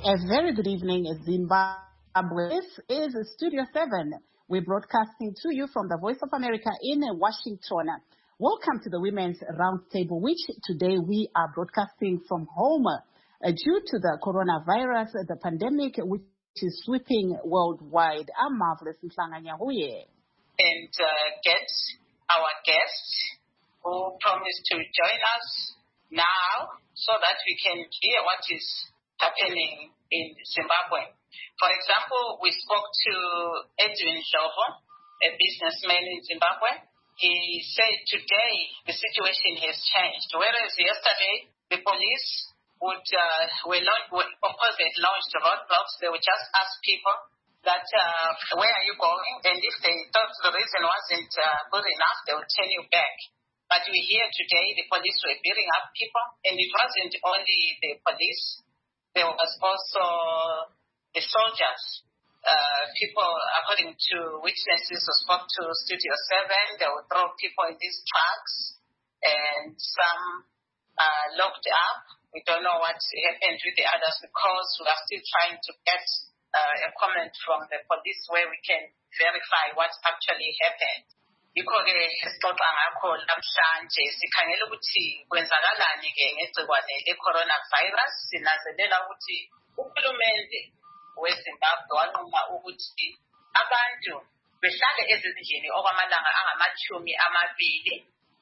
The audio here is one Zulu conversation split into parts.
A very good evening, Zimbabwe. This is Studio 7. We're broadcasting to you from the Voice of America in Washington. Welcome to the Women's Roundtable, which today we are broadcasting from home due to the coronavirus, the pandemic, which is sweeping worldwide. I'm Marvelous Mhlanga Nyahuye. And get our guests who promised to join us now so that we can hear what is happening in Zimbabwe. For example, we spoke to Edwin Jovo, a businessman in Zimbabwe. He said today the situation has changed, whereas yesterday the police of course they had launched roadblocks. They would just ask people that where are you going, and if they thought the reason wasn't good enough, they would turn you back. But we hear today the police were beating up people, and it wasn't only the police. There was also the soldiers. People, according to witnesses who spoke to Studio 7, they would throw people in these trucks, and some locked up. We don't know what happened with the others because we are still trying to get a comment from the police where we can verify what actually happened. Yikho-ke esixoxa ngakho namhlanje sikhangela ukuthi kwenzakalani-ke ngegciwane le-coronavirus. Sinanzelela ukuthi uhulumende weZimbabwe wanquma ukuthi abantu behlale ezindlini okwamalanga angama-20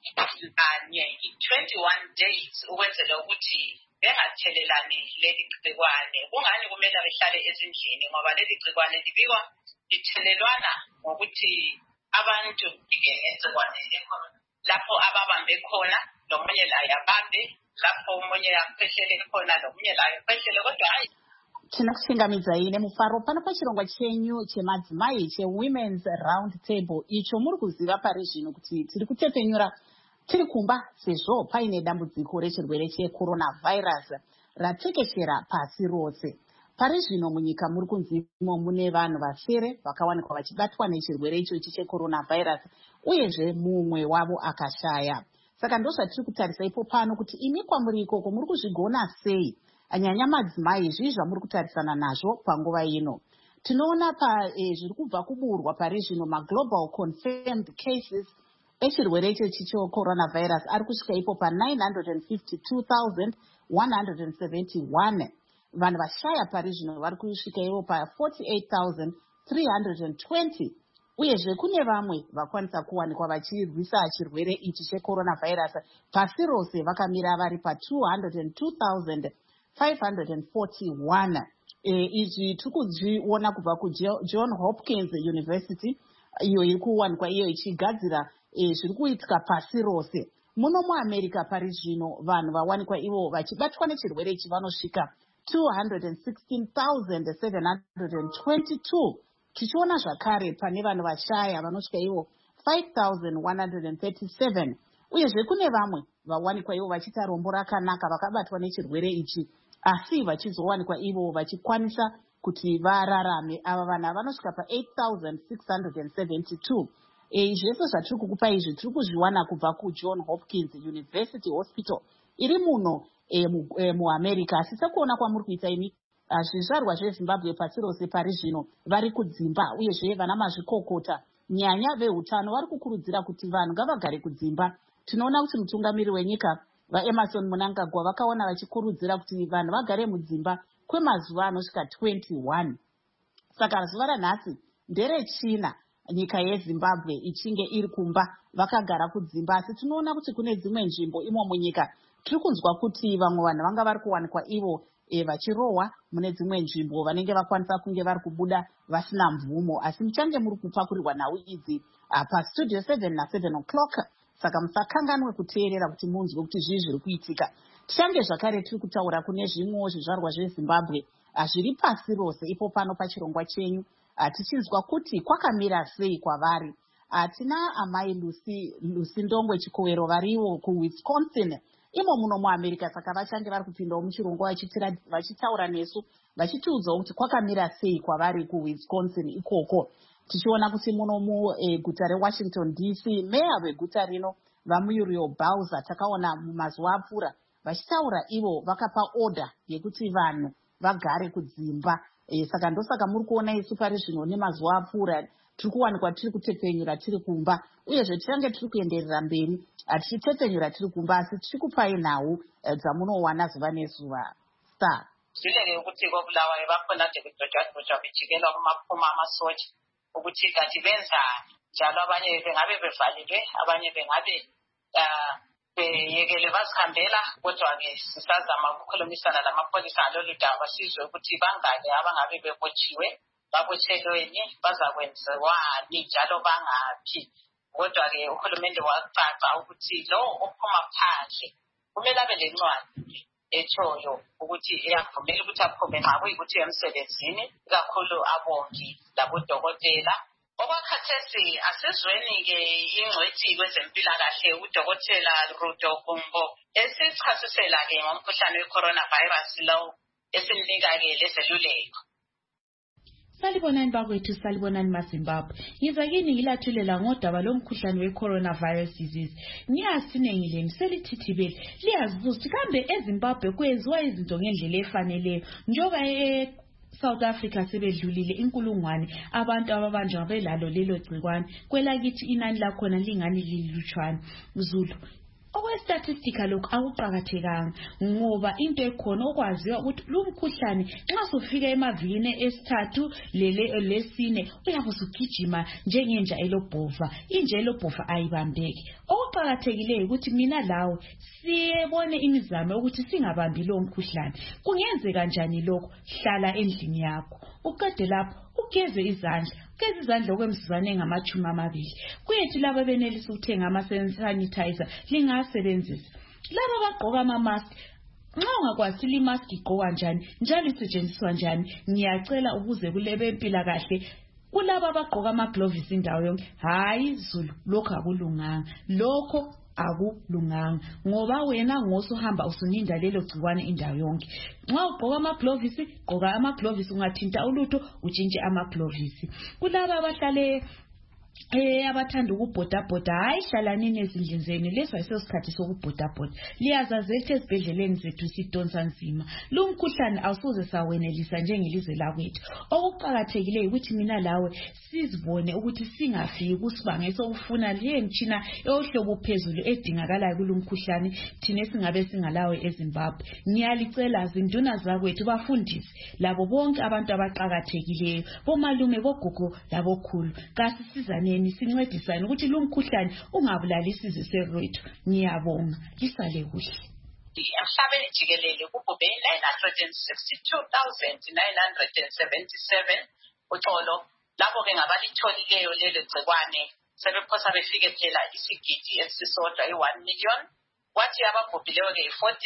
21 days ukwenzela ukuthi bengathelelani leli gciwane. Kungani kumele behlale ezindlini? Ngoba leli gciwane libikwa lithelelwana ngokuthi abantu ngegciwane le-corona lapho ababambe khona nomunye laye abambe, lapho omunye akuphehlele khona nomunye laye akuphehlele. Kodwa hayi tinakushingamidza ine mufaro pano pachirongwa chenyu chemadzimai chewomen's round table icho muri kuziva pari zvino kuti tiri kutepenyura tiri kumba sezvo paine dambudziko rechirwere checoronavirus ratekeshera pasi rose. Pari zvino munyika muri kunzimo mune vanhu vasere vakawanikwa vachibatwa nechirwere ichochi checoronavirus, uyezve mumwe wavo akashaya. Saka ndozvatiri kutarisa ipo pano kuti imi kwamuri ikoko muri kuzvigona sei, anyanya madzimai zvii zvamuri kutarisana nazvo panguva ino. Tinoona zviri kubva kuburwa pari zvino maglobal confirmed cases echirwere ichochi checoronavirus ari kusvika ipo pa952,171. Vanhu vashaya pari zvino vari kusvika ivo pa48,320. Uyezve kune vamwe vakwanisa kuwanikwa vachirwisa chirwere ichi checoronavirus pasi rose vakamira vari pa202,541. Izvi tiri kuzviona kubva kuJohn Hopkins University, iyo iri kuwanikwa iyo ichigadzira zviri kuitika pasi rose. Muno muAmerica pari zvino vanhu vawanikwa ivo vachibatwa nechirwere ichi vanosvika 216,722. Tichiona zvakare pane vanhu vashaya vanosvika ivo 5,137. Uyezve kune vamwe vawanikwa ivo vachiita rombo rakanaka vakabatwa nechirwere ichi asi vachizowanikwa ivo vachikwanisa kuti vararame. Ava vanhu vanosvika pa8,672. Zvese zvatiri kukupa izvi tiri kuzviwana kubva kuJohn Hopkins University Hospital iri muno muAmerica. Asi sekuona kwamuri kuita imi zvizvarwa zveZimbabwe pasi rose pari zvino vari kudzimba, uyezve vana mazvikokota nyanya vehutano vari kukurudzira kuti vanhu ngavagare kudzimba. Tinoona kuti mutungamiri wenyika vaEmerson Mnangagwa vakaona vachikurudzira kuti vanhu vagare mudzimba kwemazuva anosvika 21. Saka zuva ranhasi nderechina nyika yeZimbabwe ichinge iri kumba vakagara kudzimba. Asi tinoona kuti kune dzimwe nzvimbo imo munyika tiri kunzwa kuti vamwe vanhu vanga vari kuwanikwa ivo vachirohwa mune dzimwe nzvimbo vanenge vakwanisa kunge vari kubuda vasina mvumo. Asi muchange muri kupakurirwa nhau idzi pastudio 7 na7 o'clock, saka musakanganwe kuteerera kuti munzwe kuti zvii zviri kuitika. Tichange zvakare tiri kutaura kune zvimwewo zvizvarwa zveZimbabwe zviri pasi rose ipo pano pachirongwa chenyu, tichinzwa kuti kwakamira sei kwavari. Tina amai Lucy Ndongwe Chikowero variwo kuWisconsin imo muno muAmerica, saka vachange vari kupindawo muchirongwa vachitaura nesu vachitiudzawo kuti kwakamira sei kwavari kuWisconsin ikoko. Tichiona kuti muno muguta reWashington DC meya weguta rino vaMuriel Bowser takaona mumazuva apfuura vachitaura ivo vakapa order yekuti vanhu vagare kudzimba. Saka ndosaka muri kuona isu pari zvino nemazuva apfuura tiri kuwanikwa tiri kutepfenyura tiri kumba, uyezve tichange tiri kuenderera mberi tichitepfenyura tiri kumba, asi tiri kupai nhau dzamunowana zuva nezuva. Star zvileke ukuthi kobulawayo bakhona nje kudojadojwa bejikelwa kumaphuma amasotsha ukuthi kanti benzani njalo abanye bengabe bevalelwe, abanye bengabe beyekele bazihambela. Kodwa-ke sisazama ukukhulumisana lamapholisa ngalolu daba sizwe ukuthi bangaki abangabe bebotshiwe, babotshelweni, bazakwenziwani njalo bangaphi. Kodwa-ke uhulumende wacaca ukuthi lo ophuma phandle kumele abe lencwadi etshoyo ukuthi eyavumela ukuthi aphume nxa kuyikuthi emsebenzini, ikakhulu abongi labodokotela. Okwakhathesi asizweni-ke ingcwethi kwezempilakahle udokotela Rudo Kumbo esichasisela-ke ngomkhuhlane we-coronavirus lo esimnika-ke lezeluleko. Salibonani bakwethu, salibonani maZimbabwe. Ngiza kini ngilathulela ngodaba lomkhuhlane we-coronavirus disease. Ngiyasinengileni selithithibele liyazibuza ukuthi kambe eZimbabwe kwenziwa izinto ngendlela efaneleyo njengoba South Africa sebedlulile inkulungwane abantu ababanjwa belalo lelo gcikwane, kwelakithi inani lakhona lingani lilutshwana. Zulu okwestatistika lokhu akuqakathekanga ngoba into ekhona okwaziwa ukuthi lo mkhuhlane nxa sufika emavikini esithathu lesine uyabe usugijima njengenja elobhova. Inja elobhova ayibambeki. Okuqakathekileyo ukuthi mina lawe siyebone imizamo ukuthi singabambi lo mkhuhlane. Kungenzeka kanjani lokho? Hlala endlini yakho, uqede lapho ugeze izandla. Ugeze izandla okwemizuzwana engama-20. Kuyethi laba benelisa ukuthenga ama-sanitizer lingasebenzisa. Laba bagqoka ama-mask, nxa ungakwazi i-mask igqokwa njani njalo isetshenziswa njani, ngiyacela ukuze kulebe empilakahle kulaba abagqoka ama-gloves indawo yonke. Hayi Zulu, lokho akulunganga. Lokho akulunganga ngoba wena ngosuhamba usuninda lelo gcikwane indawo yonke. Nxa ugqoka ama-gloves, gqoka ama-gloves, ungathinta ulutho utshintshe ama-gloves. Kulaba abahlale abathanda ukubhodabhoda, hayi hlalanini ezindlini zenu, leso ayisesikhathi sokubhodabhoda. Liyazazi ukuthi ezibhedleleni zethu sidonsa nzima. Lo mkhuhlane awusoze sawenelisa njengelizwe lakwethu. Okuqakathekileyo ukuthi mina lawe sizibone ukuthi singafiki kusibanga sokufuna le mtshina eyohlobo phezulu edingakalayo kulo mkhuhlane thina singabe singalawe eZimbabwe. Ngiyalicela zinduna zakwethu, bafundisi labo bonke abantu abaqakathekileyo, bomalume, bogogo labokhulu, kasisizaneni sincedisane ukuthi lo mkhuhlane ungabulali isizwe sethu. Ngiyabonga, lisale kuhle. Emhlabeni jikelele kubhubhe 962,977 uxolo. Lapho-ke ngabalitholileyo lelo gcikwane sebephosa befike phela isigidi esisodwa i-1 million. Kwathi ababhubhileyo-ke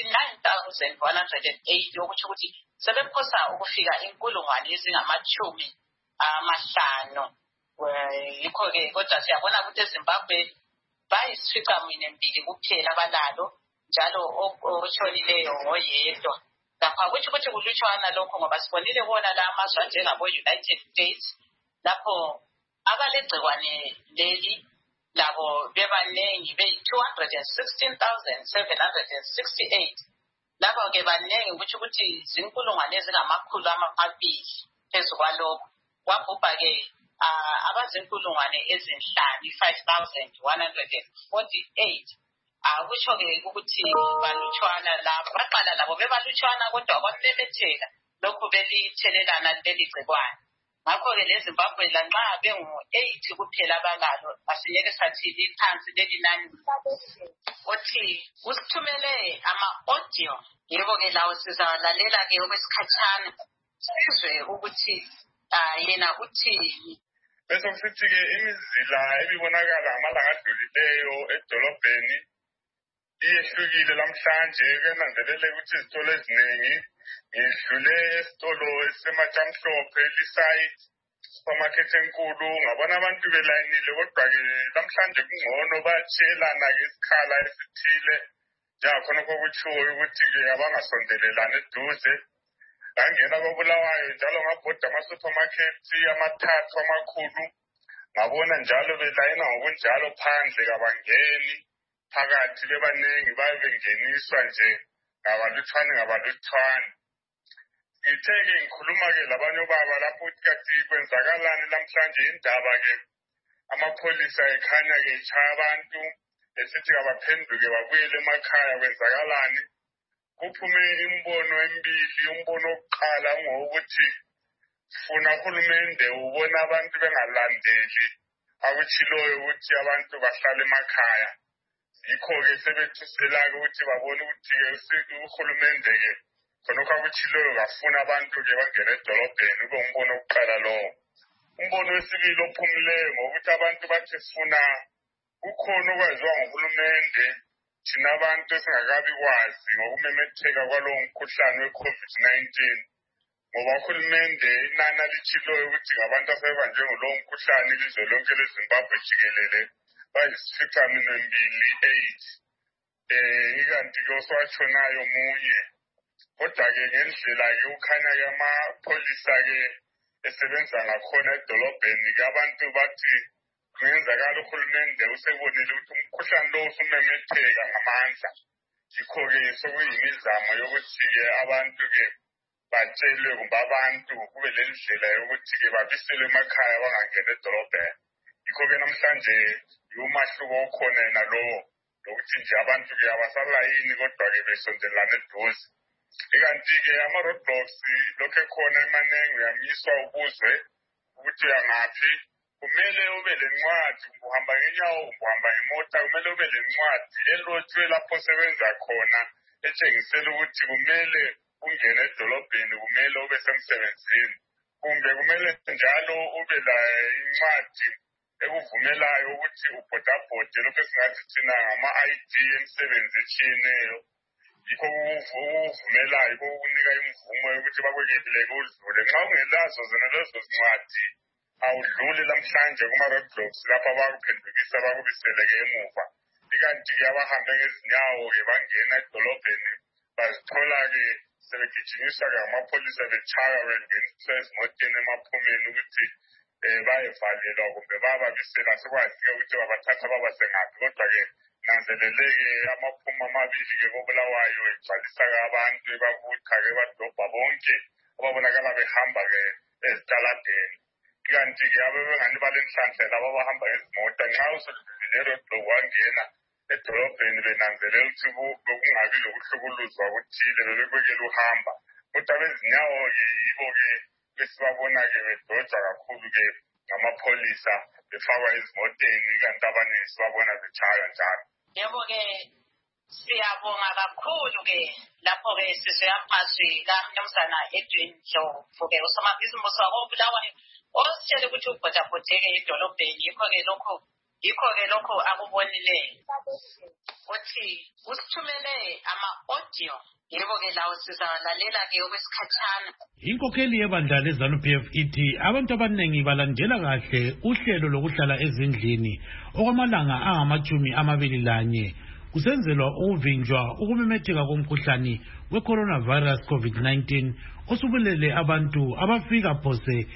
49,108 okutsho ukuthi sebephosa ukufika inkulungwane ezingama-50. Yikho-ke kodwa siyabona ukuthi eZimbabwe bayisificaminwembili kuphela abalalo, njalo otshonileyo ngoyedwa. Lapha kutsho ukuthi kulutshwana lokho ngoba sibonile bona la amazwe anjengabo-United States lapho abalegcikwane leli labo bebanengi beyi-216,768. Lapho-ke banengi kutsho ukuthi zinkulungwane ezingama-200 phezu kwalokho. Kwabhubha-ke abazinkulungwane ezinhlanu, 5,148. Kutsho-ke ukuthi balutshwana labo. Baqala labo bebalutshwana kodwa kwamemetheka lokhu belithelelana leli gcikwane. Ngakho-ke leZimbabwe lanxa bengu-8 kuphela abalalo, asingeke sathi liphansi leli nani. Othi usithumele ama-audio, yebo-ke lawo sizawalalela-ke okwesikhatshana sizwe ukuthi yena uthini. Bese sithi-ke imizila ebibonakala amalanga adlulileyo edolobheni iyehlukile lamhlanje. Kenanzelele ukuthi izitolo eziningi ngidlule esitolo esiseMatshamhlophe lisite supermarket enkulu, ngabona abantu belayinile. Kodwa-ke lamhlanje kungcono, bayatshiyelana-ke isikhala esithile njengakhonokho okutshiwoyo ukuthi-ke abangasondelelani eduze. Ngangena koBulawayo njalo ngabhoda ama-supermarket amathathu amakhulu, ngabona njalo belayina ngokunjalo phandle, kabangeni phakathi bebaningi, baye bengeniswa nje ngabalutshwane. Ngithi ngithe-ke ngikhuluma-ke labanye obaba lapho ukuthi kathi kwenzakalani namhlanje indaba-ke amapholisa ekhanya-ke echaya abantu esithi kabaphenduke babuyele emakhaya kwenzakalani. Kuphume imbono emibili. Umbono wokuqala ngokuthi funa uhulumende ubona abantu bengalandeli akutshiloyo ukuthi abantu bahlale emakhaya. Yikho-ke sebethusela-ke ukuthi babone ukuthi-ke uhulumende-ke khonokho akutshiloyo kafuna abantu-ke bangene edolobheni. Kube umbono wokuqala lowo. Umbono wesibili ophumileyo ngokuthi abantu bathi sifuna kukhona okwaziwa nguhulumende thina abantu singakabi kwazi ngokumemetheka kwalowo mkhuhlane we-COVID-19 ngoba uhulumende inani alitshiloyo ukuthi ngabantu asebanjwe ngulowo mkhuhlane ilizwe lonke leZimbabwe jikelele bayisi-8. Ikanti-ke oswatshonayo munye. Kodwa-ke ngendlela-ke ukhanya-ke amapholisa-ke esebenza ngakhona edolobheni-ke abantu bathi kungenzakala uhulumende usebonile ukuthi umkhuhlane lo usumemetheka ngamandla. Yikho-ke sokuyimizamo yokuthi-ke abantu-ke batshelwe kumbe abantu kube le ndlela yokuthi-ke babiselwe emakhaya bangangena edolobheni. Yikho-ke namhlanje umahluko okhona nalowo lokuthi nje abantu-ke abasalayini kodwa-ke besondelana eduze. Ikanti-ke ama-roadblocks lokhu ekhona emaningi uyamiswa ubuzwe ukuthi uyangaphi. Kumele ube lencwadi uhamba ngenyawo uhamba ngemota kumele ube lencwadi elotshwe lapho osebenza khona etshengisela ukuthi kumele ungene edolobheni kumele ube semsebenzini kumbe kumele njalo ube la incwadi ekuvumelayo ukuthi ubhodabhode lokho esingathi thina ngama-ID emsebenzi etshiyeneyo. Yikho ukuvumelayo ukunika imvumo yokuthi bakwekeleke udlule. Nxa ungelazo zona lezo zincwadi awudluli namhlanje kuma-roadblocks lapho abakuphendukisa bakubiseleke emuva. Ikanti-ke abahambe ngezinyawo-ke bangena edolobheni bazithola-ke sebegijinyiswa-ke amapholisa betshaya bengeniswa ezimoteni emaphumeni ukuthi bayevalelwa kumbe bababisela sekwazi-ke ukuthi babathatha babase ngaphi. Kodwa-ke nanzeleleke amaphumo amabili-ke kobulawayo egcwalisa-ke abantu ebabutha-ke badobha bonke ababonakala behamba-ke ezitaladeni. Kanti-ke abebengani balenhlanhla laba abahamba ngezimota nxa usudlulile roadblock wangena edolobheni benanzelela ukuthi bekungabi lokuhlukuluzwa kuthile bebekwekela uhamba. Kodwa bezinyawo-ke yibo-ke besibabona-ke bedojwa kakhulu-ke ngamapholisa befakwa ezimoteni kanti abanye sibabona betshaywa njalo. Yebo-ke siyabonga kakhulu-ke lapho-ke sizoyamazwi kaMnumzana Edwin Ndlovu-ke usomabhizinisi wakobulawayo ositshele ukuthi ubhodabhodeke edolobheni. Yikho-ke lokho akubonileyo uthi usithumele ama-audio. Yebo-ke lawo sizawalalela-ke okwesikhatshana. Inkokheli yebandla leZANU-PF ithi abantu abaningi balandela kahle uhlelo lokuhlala ezindlini okwamalanga angama-21 kusenzelwa ukuvinjwa ukumemetheka komkhuhlane we-coronavirus COVID-19 osubulele abantu abafika phose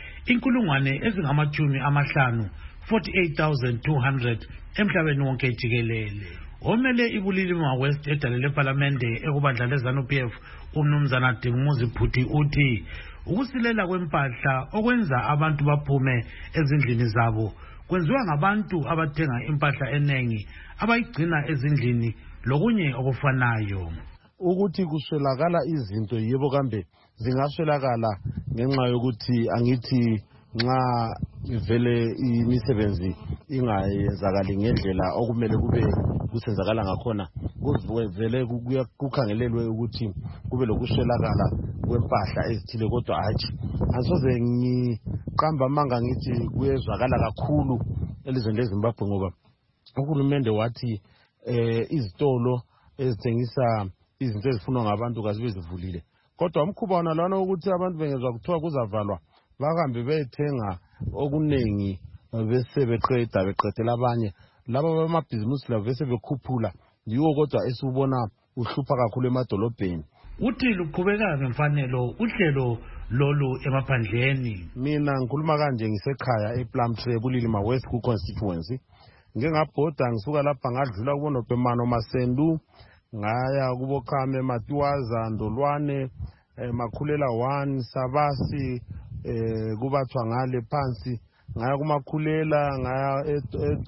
48,200 emhlabeni wonke jikelele. Omele ibulilima West edale leParlamente ekubandla leZANU-PF uMnumzana Dingumuzi Bhuti uthi ukusilela kwempahla okwenza abantu baphume ezindlini zabo kwenziwa ngabantu abathenga impahla enengi abayigcina ezindlini lokunye okufanayo. Ukuthi kuswelakala izinto yebo kambe zingaswelakala ngenxa yokuthi angithi nxa vele imisebenzi ingayenzakali ngendlela okumele kube kusenzakala ngakhona kuvele kukhangelelwe ukuthi kube lokuswelakala kwempahla ezithile. Kodwa hatshi angisoze ngiqamba amanga ngithi kuyezwakala kakhulu elizweni leZimbabwe ngoba uhulumende wathi izitolo ezithengisa izinto ezifunwa ngabantu kazibe zivulile. Kodwa umkhuba wona lwana ukuthi abantu bengezwa kuthiwa kuzavalwa bahambe bethenga okunengi bese beqedela abanye laba bamabhizimusi labo bese bekhuphula. Yiwo kodwa esubona uhlupha kakhulu emadolobheni. Uthi luqhubeka ngemfanelo uhlelo lolu emaphandleni. Mina ngikhuluma kanje ngisekhaya ePlumtree eBulilima West ku constituency. Ngengabhoda ngisuka lapha ngadlula kubonopemano Masendu ngaya kubokhame Matiwaza Ndolwane Makhulela 1 Sabasi kubathwa ngale phansi ngaya kumakhulela ngaya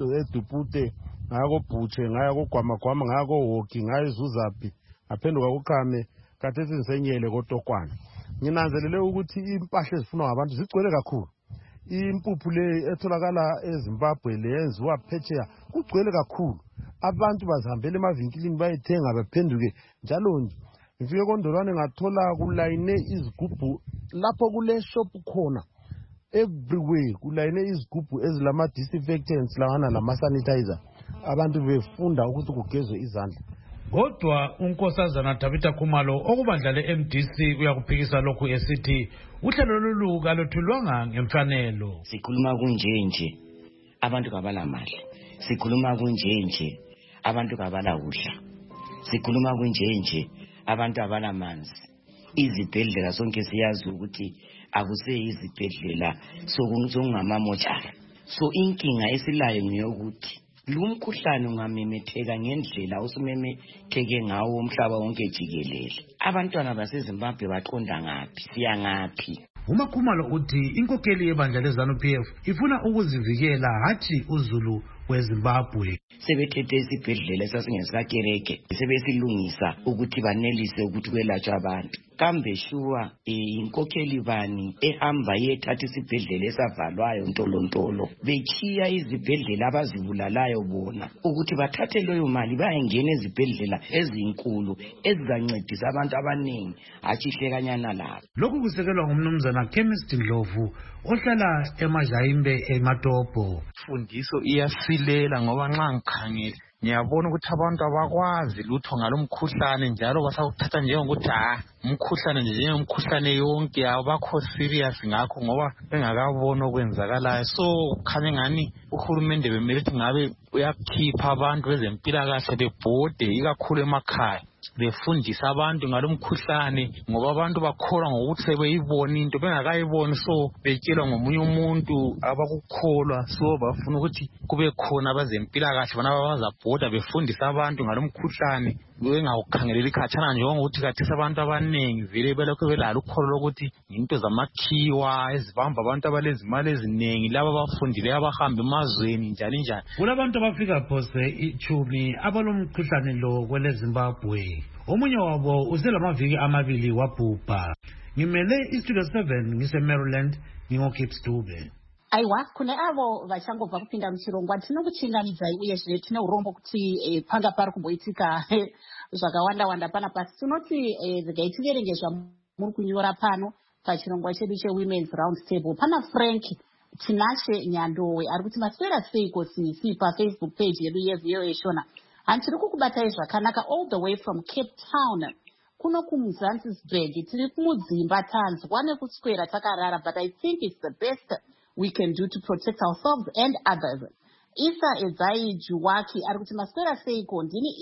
edupute ngaya koBhutshe ngaya koGwamagwama ngaya koHoki ngaya eZuzapi ngaphenduka kuQhame kathethi ngisenyele koTokwana. Nginanzelele ukuthi impahla ezifunwa ngabantu zigcwele kakhulu. Impuphu le etholakala eZimbabwe leyenziwa phetsheya kugcwele kakhulu. Abantu bazihambela emavinkilini bayethenga baphenduke njalo nje. Ngifike koNdolwane ngathola kulayine izigubhu lapho kule shop khona everywhere kulayine izigubhu ezilama disinfectants lawana lama sanitizer. Abantu befunda ukuthi kugezwe izandla. Kodwa unkosazana Tabitha Khumalo okubandla le-MDC uyakuphikisa lokhu esithi uhlelo lolu kaluthulwanga ngemfanelo. Sikhuluma kunje abantu kabala mali. Sikhuluma kunje abantu kabala kudla. Sikhuluma kunje abantu abala manzi. Izibhedlela sonke siyazi ukuthi akuseyizibhedlela sokungamamochara. So inkinga esilayo ngiyokuthi lumkhuhlane ungamemetheka ngendlela usumemetheke ngawo umhlaba wonke jikelele. Abantwana baseZimbabwe baqonda ngaphi siya ngaphi? UMakhumalo uthi inkokeli yebandla leZANU-PF ifuna ukuzivikela hathi uzulu weZimbabwe. Sebethethe isibhedlela esasingesikakereke sebesilungisa ukuthi banelise ukuthi kwelatshwe abantu. Kambe shuwa inkokheli bani ehamba yethatha isibhedlela esavalwayo ntolontolo bechiya izibhedlela abazibulalayo bona ukuthi bathathe leyo mali bayengena ezibhedlela ezinkulu ezizancedisa abantu abaningi achihlekanyana labo. Lokhu kusekelwa ngumnumzana Chemist Ndlovu ohlala eMajayimbe eMatopo. Fundiso iyasilela ngoba nxa ngikhangele ngiyabona ukuthi abantu abakwazi lutho ngalomkhuhlane njalo basawuthatha njengokuthi umkhuhlane nje njengomkhuhlane yonke abakho serious ngakho ngoba bengakabona okwenzakalayo. So khanye ngani uhulumende bemele ukuthi ngabe uyakhipha abantu bezempilakahle bebhode ikakhulu emakhaya befundisa abantu ngalomkhuhlane ngoba abantu bakholwa ngokuthi sebeyibona into bengakayiboni, so betshelwa ngomunye umuntu abakukholwa, so bafuna ukuthi kube khona abezempilakahle bona abazabhoda befundisa abantu ngalomkhuhlane bengawukhangeleli khatshana njengokuthi kathesi abantu abaningi vele belokho belalo ukholo lokuthi into zamakhiwa ezibamba abantu abalezimali eziningi laba abafundileyo abahamba emazweni njalo njalo. Kulabantu abafika phose ichumi abalomkhuhlane lo kwele Zimbabwe. Omunye wabo uselamaviki amabili wabhubha. Ngimele iStudio 7 ngise-Maryland ngingokhips Dube. Aiwa kune avo vachangobva kupinda muchirongwa tinokuchingamidzai uyezve tine urombo kuti panga pari kumboitika zvakawanda pana pasi. Tinoti regai tiverenge zvamuri kunyora pano pachirongwa chedu chewomen's round table. Pana Frank Tinashe Nyandowe ari kuti maswera seiko sisi pafacebook page yedu yeVOA Shona. Handiri kukubatai zvakanaka all the way from Cape Town kuno kuMzanzisburg tiri kumudzimba tanzwa nekuswera takarara, but I think it's the best we can do to protect ourselves and others. Isa Edzai Juwaki ari kuti maswera seiko. Ndini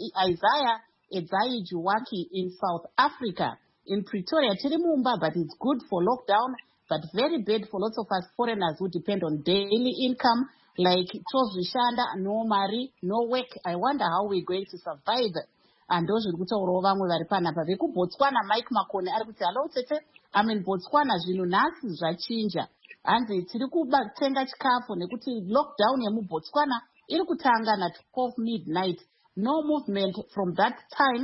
Isaiah Edzai Juwaki in South Africa in Pretoria tiri mumba, but it's good for lockdown but very bad for lots of us foreigners who depend on daily income like tozvishanda, no mari, no work. I wonder how we're going to survive. And those who kutaurawo vamwe vari panapa vekuBotswana. Mike Makone ari kuti hello tete, Botswana zvinhu nhasi zvachinja. Hanzi tiri kutenga chikafu nekuti lockdown yemuBotswana iri kutanga na 12 midnight. No movement from that time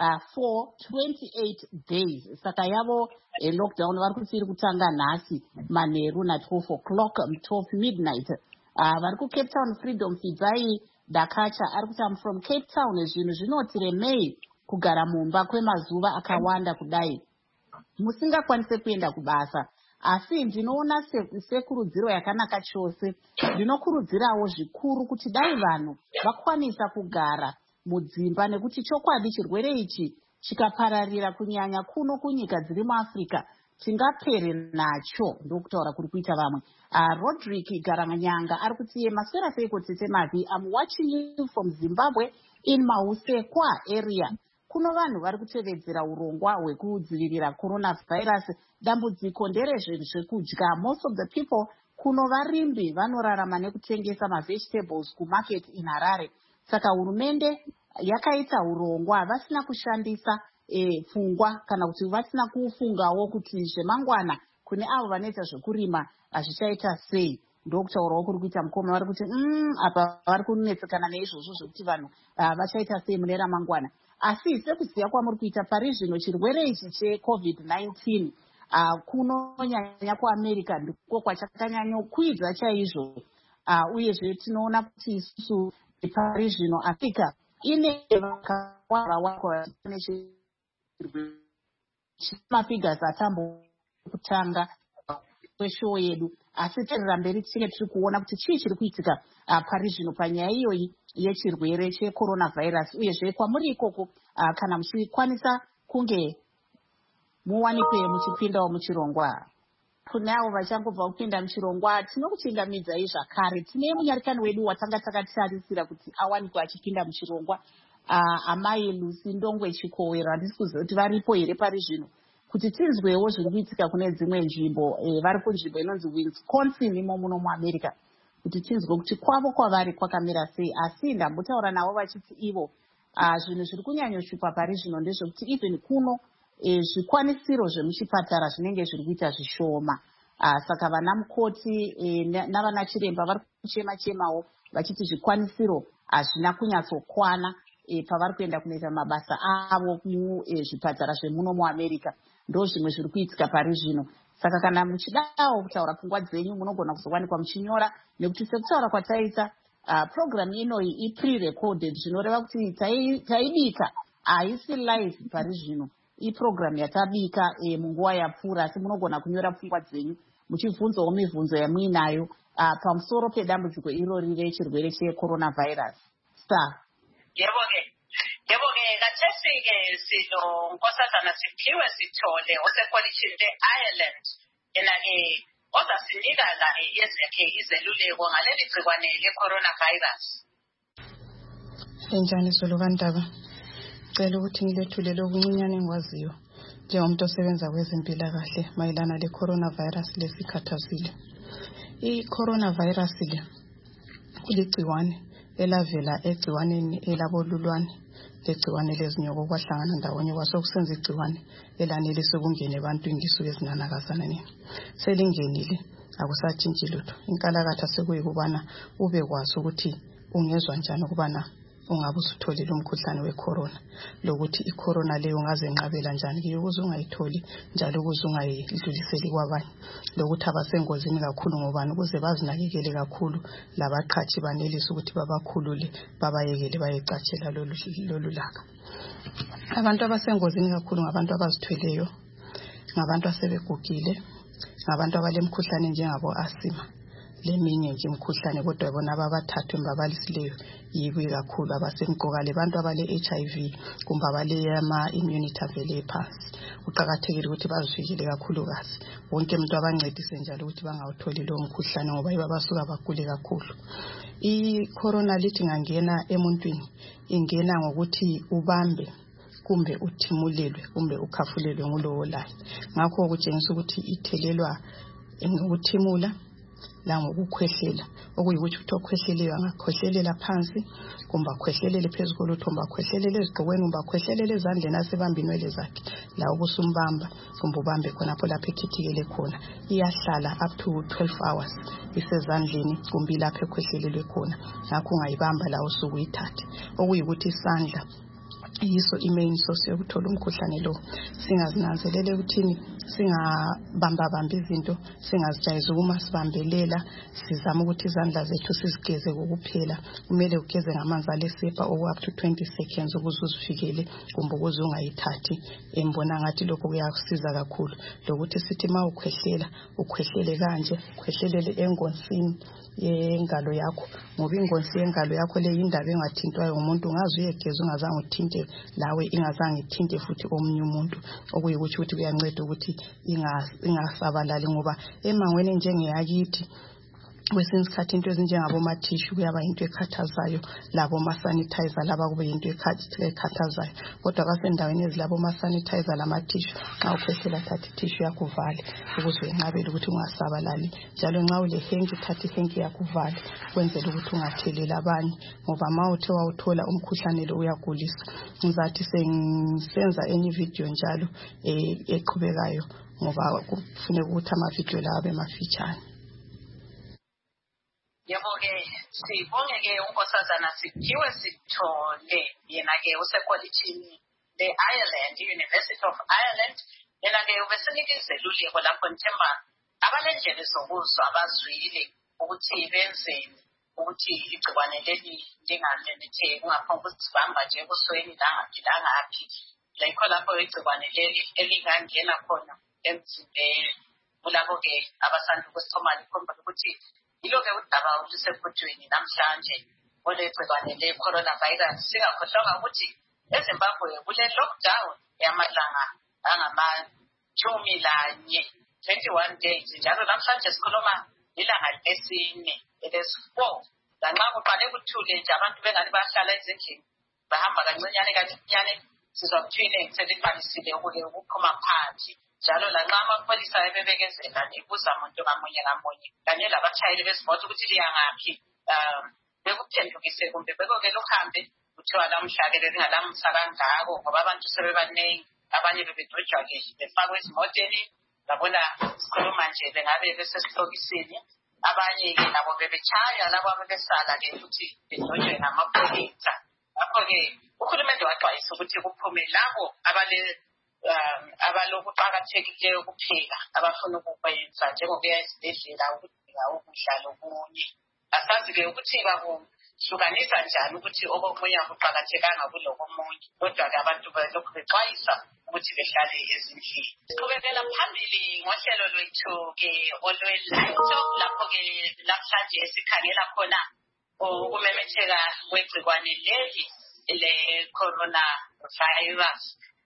for 28 days. Saka yavo lockdown vari kuti iri kutanga nhasi manheru na 12 o'clock 12 midnight. Vari kuCape Town Freedom Fidzai Dakacha ari kuti I'm from Cape Town. Zvinhu zvinotiremei kugara mumba kwemazuva akawanda kudai musingakwanise kuenda kubasa. Asi ndinoona sekurudziro yakanaka chose. Ndinokurudzirawo zvikuru kuti dai vanhu vakwanisa kugara mudzimba nekuti chokwadi chirwere ichi chikapararira kunyanya kuno kunyika dziri muAfrica tingapere nacho, ndokutaura kuri kuita vamwe. Rodrick Garanyanga ari kuti maswera seiko tete Mavi, I'm watching you from Zimbabwe in Mausekwa area. Kuno vanhu vari kutevedzera urongwa hwekudzivirira coronavirus. Dambudziko nderezvinhu zvekudya. Most of the people kuno varimbi vanorarama nekutengesa mavegetables kumarket in Harare. Saka hurumende yakaita urongwa vasina kushandisa pfungwa kana kuti vasina kufungawo kuti zvemangwana kune avo vanoita zvekurima zvichaita sei. Ndokutaurawo kuri kuita mukoma vari kuti apa vari kunetsekana neizvozvo zvekuti vanhu vachaita sei mune ramangwana. Asi sekuziva kwamuri kuita pari zvino chirwere ichi cheCovid-19 kunonyanya kuAmerica ndiko kwachakanyanyokwidza chaizvo. Uyezve tinoona kuti isusu pari zvino Africa ine vakawanda mafigures atambokutanga kweshow yedu, asi terera mberi tichinge tiri kuona kuti chii chiri kuitika pari zvino panyaya iyoyi yechirwere checoronavirus. Uyezve kwamuri ikoko kana muchikwanisa kunge muwanikwe muchipindawo muchirongwa. Kune avo vachangobva kupinda muchirongwa tinokuchingamidzai zvakare. Tine munyarikani wedu watanga takatarisira kuti awanikwe achipinda muchirongwa, amai Lucy Ndongwe Chikowero. Handisi kuziva kuti varipo here pari zvino kuti tinzwewo zviri kuitika kune dzimwe nzvimbo. Vari kunzvimbo inonzi Wisconsin imo muno muAmerica, kuti tinzwe kuti kwavo kwavari kwakamira sei. Asi ndambotaura navo vachiti ivo zvinhu zviri kunyanyoshupa pari zvino ndezvekuti even kuno zvikwanisiro zvemuchipatara zvinenge zviri kuita zvishoma. Saka vana mukoti navana chiremba vari kuchema-chemawo vachiti zvikwanisiro hazvina kunyatsokwana pavari kuenda kunoita mabasa avo muzvipatara zvemuno muAmerica. Ndo zvimwe zviri kuitika pari zvino. Saka kana muchidawo kutaura pfungwa dzenyu munogona kuzowanikwa muchinyora, nekuti sekutaura kwataita program inoyi ipre-recorded, zvinoreva kuti taibika haisi live pari zvino. Program yatabika munguva yapfuura, asi munogona kunyora pfungwa dzenyu muchibvunzawo mibvunzo yamuinayo pamusoro pedambudziko irori rechirwere checoronavirus. Yebo-ke kathesi-ke silo nkosazana Siphiwe Sithole osekolishini le-Ireland, yena-ke ozasinika-la ezakhe izeluleko ngaleli gciwane le-coronavirus. Enjani Zulu kaNdaba? Ngicela ukuthi ngilethulele okuncinyane engikwaziyo njengomuntu osebenza kwezempilakahle mayelana le-coronavirus lesikhathazile. I-coronavirus le kuligciwane elavela egciwaneni elabolulwane legciwane lezinyoka okwahlangana ndawonye kwasokusenza igciwane elanelise ukungena ebantwini lisuke ezinanakazana nini. Selingenile akusatshintshi lutho. Inkalakatha sekuyikubana ube kwazi ukuthi ungezwa njani ukubana ungabe usutholile umkhuhlane wecorona, lokuthi icorona leyo ungazenqabela njani ke ukuze ungayitholi njalo ukuze ungayidluliseli kwabanye, lokuthi abasengozini kakhulu ngobani ukuze bazinakekele kakhulu labaqhathi banelise ukuthi babakhulule babayekele bayecatshela lolu laka. Abantu abasengozini kakhulu ngabantu abazithweleyo, ngabantu asebegugile, ngabantu abalemkhuhlane njengabo asima leminye nje imkhuhlane, kodwa bona ababathathu embabalisileyo yibo kakhulu abasemqoka lebantu abale HIV kumbe abale ama-immunity avele phansi. Kuqakathekile ukuthi bazivikele kakhulukazi wonke umuntu abancedise njalo ukuthi bangawutholi lo mkhuhlane ngoba yibo abasuka bagule kakhulu. I-corona lithi ngangena emuntwini ingena ngokuthi ubambe kumbe uthimulelwe kumbe ukhafulelwe ngulowo layo. Ngakho kutshengisa ukuthi ithelelwa ngokuthimula langokukhwehlela, okuyikuthi umuntu okhwehleleyo angakhohlelela phansi kumbe akhwehlelele phezu kolutho kumbe akhwehlelele ezigqokweni kumbe akhwehlelele ezandleni asebamba inwele zakhe la ubusumbamba kumbe ubambe khonapho lapho ekhithikele khona. Iyahlala up to 12 hours isezandleni kumbe lapho ekhwehlelelwe khona. Ngakho ungayibamba la usuku uyithathe, okuyikuthi isandla yiso i-main source yokuthola umkhuhlane lo. Singazinanzelele ukuthini singabamba izinto, singazijayeza ukuma sibambelela, sizama ukuthi izandla zethu sizigeze kokuphela. Kumele ugeze ngamanzi alesepa up to 20 seconds ukuze uzifikele kumbe ukuze ungayithathi. Embona ngathi lokho kuyakusiza kakhulu, lokuthi sithi ma ukhwehlela ukhwehlele kanje, ukhwehlelele engonsini yengalo yakho, ngoba ingonsi yengalo yakho le indaba engathintwayo umuntu. Ungaze uyegeza ungazange uthinte lawe, ingazange ithinte futhi omunye umuntu, okuyikuthi kuyanceda ukuthi ingasabalali, ngoba emangweni njengeyakithi kwesinye isikhathi into ezinjengabomathishu kuyaba into ekhathazayo labo ma-sanitizer laba kube into ekhathazayo kodwa kasendaweni ezilabo ma-sanitizer lamathishu xa ukhwehlela thatha ithishu yakho uvale ukuze wenqabele ukuthi ungasabalali njalo nxa ule henki thatha ihenki yakho uvale kwenzela ukuthi ungatheleli abanye ngoba ma uthe wawuthola umkhuhlane lo uyagulisa ngizathi senza enye video njalo eqhubekayo ngoba kufuneka ukuthi amavideo lawo abe mafitshane. Yebo-ke sibonge-ke unkosazana Siphiwe Sithole yena-ke usekolitshini le-Ireland, i-University of Ireland. Yena-ke ubesinika izeluleko lapho nithemba abalendlela zokuzwa abazwile ukuthi benzeni ukuthi igciwane leli linganenetheki kungaphomba ukuzibamba nje ebusweni langaphi yikho lapho igciwane leli elingangena khona emzimbeni. Kulapho-ke abasanda ukusithoma likhomba ukuthi yilo-ke udaba olusephethweni namhlanje olegciwane le-coronavirus. Singakhohlwanga ukuthi eZimbabwe kule lockdown yamalanga angama-21 days njalo namhlanje sikhuluma ilanga lesine elesi-4 lanxa kuqale kuthule nje abantu bengani bahlala ezindlini bahamba kancinyane sizwa kuthiwa seliqalisile ukuphuma phansi njalo lanxa amapholisa ebebekezela ibuza umuntu ngamunye kanye labatshayeli bezimoto ukuthi liyangaphi bekuphendukise kumbe bekoke luhambe kuthiwa lamhla-ke belingalamsa kangako ngoba abantu sebebaningi abanye bebedojwa-ke befakwe ezimoteni ngabona sikhuluma nje bengabe besesitokisini abanye-ke nabo bebetshaya labo abebesala-ke futhi bedojwe ngamapholisa. Ngakho-ke uhulumende waxwayisa ukuthi kuphume labo abalokuqakathekileyo kuphela abafuna ukukwenza njengokuya esibhedlela ukudinga ukudla lokunye. Asazi-ke ukuthi bakuhlukanisa njani ukuthi okomunye akuqakathekanga kulokomunye kodwa-ke abantu balokhu bexwayisa ukuthi behlale ezindlini. Siqhubekela phambili ngohlelo lwethu-ke olwe-Light lapho-ke namhlanje sikhangela khona ukumemetheka kwegciwane leli le-coronavirus.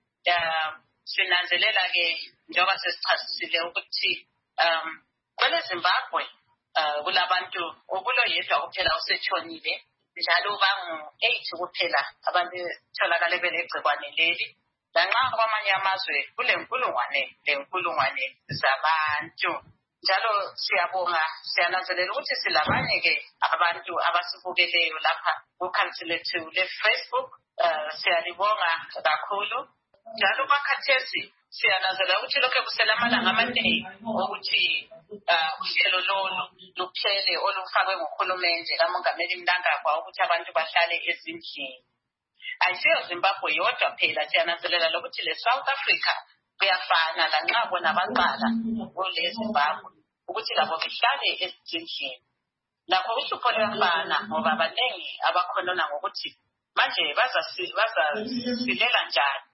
Sinanzelela-ke njengoba sesichasisile ukuthi kweleZimbabwe kulabantu okuloyedwa kuphela osetshonile njalo bangu-8 kuphela abantu tholakale belegciwane leli lanxa kwamanye amazwe kulenkulungwane zabantu. Njalo siyabonga siyananzelela ukuthi silabanye-ke abantu abasibukeleyo lapha kukhansili lethu le-Facebook. Siyalibonga kakhulu njalo kwakhathesi siyananzelela ukuthi lokho kusela amalanga amaningi ukuthi uhlelo lolu luphele olufakwe nguhulumende kamongameli Mnangagwa ukuthi abantu bahlale ezindlini. Ayisiyo Zimbabwe yodwa phela siyananzelela lokuthi le-South Africa kuyafana lanxa bona baqala kule Zimbabwe ukuthi labo behlale ezindlini. Lapho uhlupho luyafana ngoba abaningi abakhonona ngokuthi manje bazasilela njani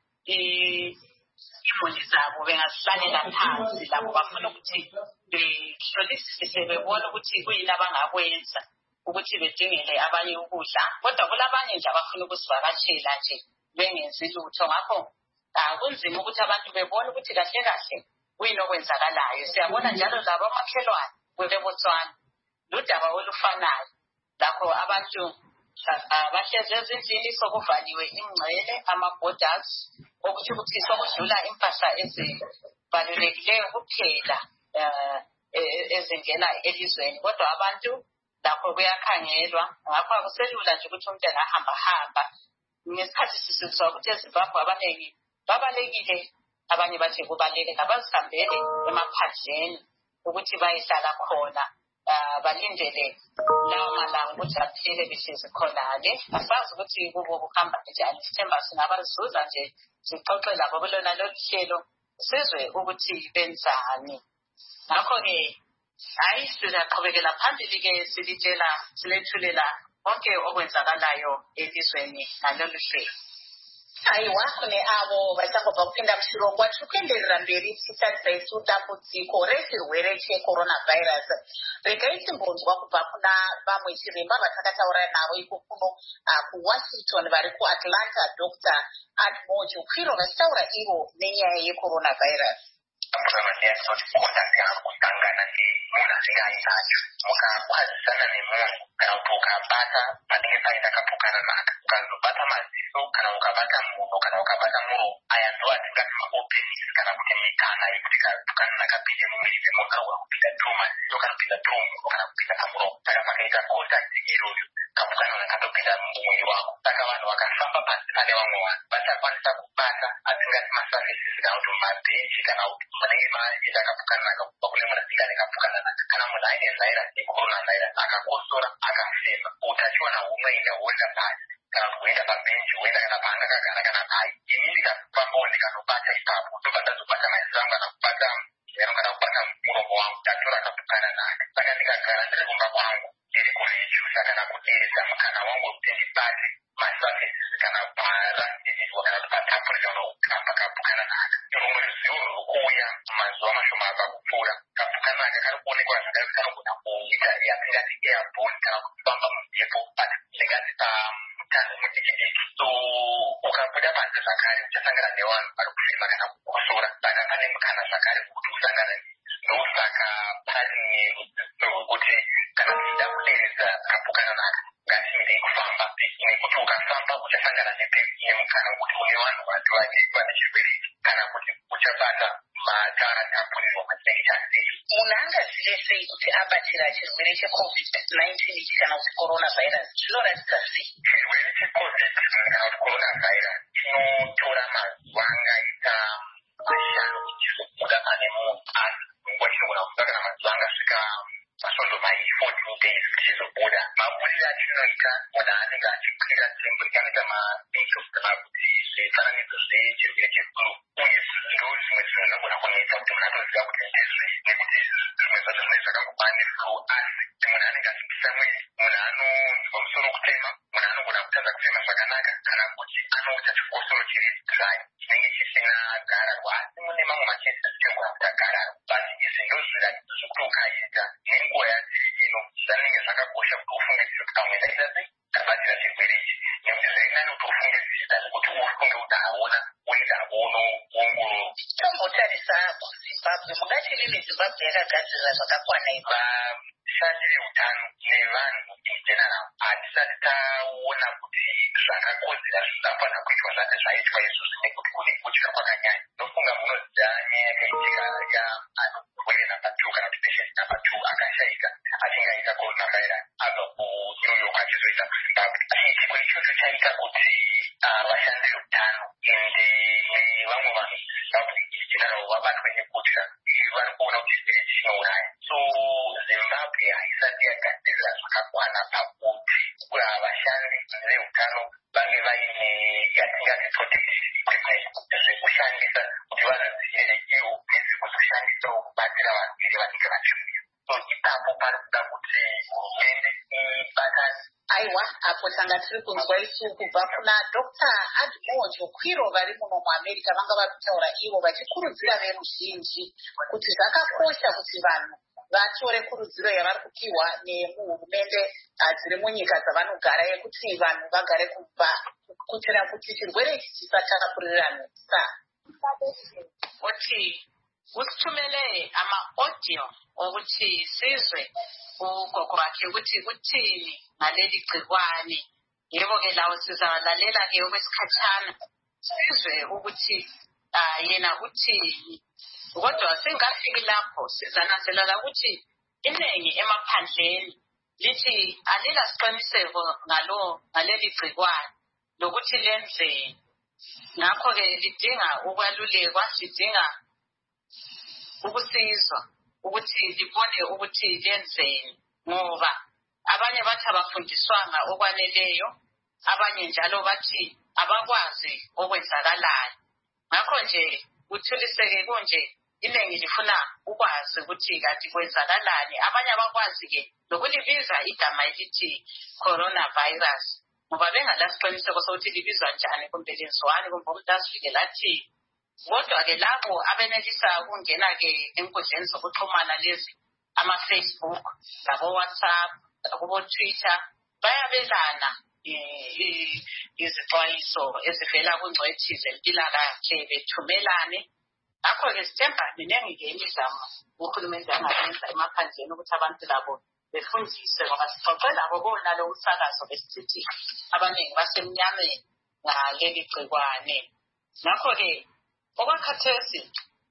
imuli zabo bengazihlalela phansi labo bafuna ukuthi behlolisise bebona ukuthi kuyini abangakwenza ukuthi bedingele abanye ukudla kodwa kulabanye nje abafuna ukusivakashela nje bengenzi lutho. Ngakho kunzima ukuthi abantu bebone ukuthi kahle kuyini okwenzakalayo. Siyabona njalo labo amakhelwane kweleBotswana ludaba olufanayo lapho abantu bahlezi ezindlini sokuvaliwe ingcele ama-borders ukuthi sokudlula impahla ezibalulekileyo kuphela ezingena elizweni kodwa abantu lapho kuyakhangelwa. Ngakho akuselula nje ukuthi umuntu engahamba ngesikhathi sisizwa ukuthi eZimbabwe abaningi babalekile abanye bathi kubaleke abazihambele emaphandleni ukuthi bayihlala khona balindele lawo malanga ukuthi aphele behlezi khona-ke. Asazi ukuthi kubo kuhamba njani. Sithemba singabazuza nje sixoxe labo kulona lolu hlelo sizwe ukuthi benzani. Ngakho-ke sizaqhubekela phambili-ke silethulela konke okwenzakalayo elizweni ngalolu hlelo. Aiwa kune avo vachangobva kupinda muchirongo tiri kuenderera mberi tichitarisa isu dambudziko rezvirwere checoronavirus. Regai timbonzwa kubva kuna vamwe chiremba vatakataura navo iko kuno kuwashington vari kuatlanta Dr. Admoji Kwiro vachitaura ivo nenyaya yecoronavirus. Kutangana munhu asingayi nacho mukakwazisana nemunhu kana kuti ukabata panenge paita kapokana naka ukazobata maziso kana ukabata munhu kana ukabata muromo aya ndo atingati maopenings kana kuti mikana yekuti kapokana nakapinde mumwiri memunhu kana kupinda tumaziso kana kupinda tumuromo kana kupinda pamuromo saka pakaita contact iyoyo kapokana nakatopinda mumwiri wako saka vanhu vakafamba pasi pane vamwe vanhu vachakwanisa kubata atingati masurfaces kana kuti mabhenji kana kuti manenge maita kapokana naka kubva kune munhu asingane kapokana naka kana munhu aine virus yecorona virus akakosora akafema utachiwana hunoenda huenda pasi kana kuti huenda pabhenji huenda kana paangakagara kana pai inini kakufambawo ndikanobata ipapo ndobva ndazobata maziso angu kana kubata kana kubata muromo wangu ndatora kapokana naka saka ndikagara ndiri kumba kwangu ndiri kurejusa kana kuderedza mukana wangu wekuti ndibate masurfaces kana parasitizwa kana kuti patapurikana ukamba kapokana naka rumwe ruzivo ruri kuuya mazuva mashoma abva kupfuura kapokana naka kari kuonekwa zvakare kanogona kuita yatingati airborne kana kufamba mumhepo but zingati pamutanzi mudikidiki so ukabuda panze zvakare uchasangana nevanhu vari kufema kana kukosora saka pane mukana zvakare wekuti usangana ndosaka pane rwekuti kana tichida kuderedza kapokana naka ngatiendei kufamba nekuti ukafamba uchasangana nemukana wekuti une vanhu vati vane chirwere kana kuti uchabata matatapurirwa machinenge chasei munhu angazive sei kuti abatira chirwere checovid-19 ichi kana kuti corona virus zvinoratidza sei chirwere checovid kana kuti corona virus chinotora mazuva angaita mashanu chizobuda pane munhu asi nguva chinogona kubuda kana mazuva angasvika masvondo mai14 days chizobuda mabudiro achinoita munhu anenge achikwira tsembo rikanoita mabigos kana kuti zvifananidzo zvechirwere chefuru uye ndo zvimwe zvinhu zvinogona kunetsa kuti munhu atoziva kuti ndezvei nekuti zvimwe zvacho zvinenge zvakangobva nefuru asi kuti munhu anenge achipisa mwiri munhu anonzwa musoro kutema munhu anogona kutadza kufema zvakanaka kana kuti anoita chikosoro chiri dry chinenge chisina gararwa asi mune mamwe machese zvichigona kuita gararwa basi izvi ndo zviratidzo zvekuti ukaita nenguva yadziri ino zvanenge zvakakosha kuti ufungidzire kuti kamwe ndaita sei ndabatira chirwere ichi nekuti zviri nani kuti ufungidzira zvekuti ufunge kuti haona uenda unoongororwa tombotarisa kuzimbabwe mungati rine zimbabwe yakagadzirira zvakakwana iva shandi reutano nevanhu ingeneral hatisati taona kuti zvakakodzera zvisafanira kuitwa zvati zvaitwa izvozvi nekuti kune kutya kwakanyanya ndofunga munoziva nyaya yakaitika yaanurwere number 2 kana kuti patient number 2 akashaika achinge aita corona virus abva kunew york achizoita kuzimbabwe chiitiko ichocho chaita kuti vashandi veutano ende nevamwe vanhu zimbabwe ingeneral vabatwe nekutya vari kuona kuti chirwere chinouraya so zimbabwe haisati yagadzirira zvakakwana pakuti vashandi veutano vange vaine yatingati protection equipment zvekushandisa kuti vazvidzivirire ivo nezvekushandisa kubatsira varwere vanenge vachiuya so ipapo pari kuda kuti hurumende ibatane aiwa apo tanga tiri kunzwa isu kubva kuna dr admojo kwiro vari muno muamerica vanga vari kutaura ivo vachikurudzira veruzhinji kuti zvakakosha kuti vanhu vatore kurudziro yavari kupiwa nemuhurumende dziri munyika dzavanogara yekuti vanhu vagare kubva kuitira kuti chirwere ichi chisatapuriranisa kuti usithumele ama-audio okuthi sizwe ugogo wakhe ukuthi uthini ngaleli gcikwane yebo-ke lawo sizalalela-ke okwesikhatshana sizwe ukuthi yena uthini kodwa singafiki lapho sizananzelela ukuthi iningi emaphandleni lithi alilasiqiniseko ngaleli gcikwane lokuthi lenzeni ngakho-ke lidinga ukwalulekwa lidinga ukusizwa ukuthi libone ukuthi lenzeni ngoba abanye bathi abafundiswanga okwaneleyo abanye njalo bathi abakwazi okwenzakalayo ngakho nje uthuliseke kunje iningi lifuna ukwazi ukuthi kanti kwenzakalani abanye abakwazi-ke nokulibiza igama elithi coronavirus ngoba bengalasiqiniseko sokuthi libizwa njani kumbe lenziwani kumbe umuntu asifike lathi kodwa-ke labo abenelisa ukungena-ke enkundleni zokuxhumana lezi ama-Facebook labo-WhatsApp lakubo-Twitter bayabelana izixwayiso ezivela kungcwethi zempilakahle bethumelane Ngakho-ke sithemba miningi-ke imizamo uhulumende angayenza emaphandleni ukuthi abantu labo befundiswe ngoba sixoxe labo bona lo umsakazo besithi abaningi basemnyameni ngaleli gcikwane. Ngakho-ke okwakhathesi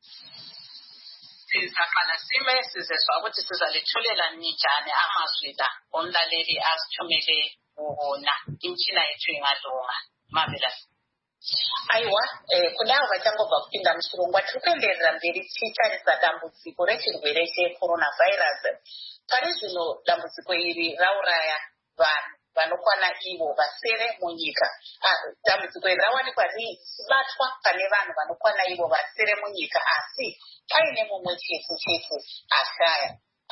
sizaqala sime sizeswa ukuthi sizalethulela njani amazwi la omlaleli asithumele wona imtshina yethu ingalunga Mabela. Aiwa kunawo vachangobva kupinda muchirongwa tiri kuenderera mberi tichitarisa dambudziko rechirwere checoronavirus. Pari zvino dambudziko iri rauraya vanhu vanokwana ivo vasere munyika. Dambudziko iri rawanikwa richibatwa pane vanhu vanokwana ivo vasere munyika, asi paine mumwe chete ashaya.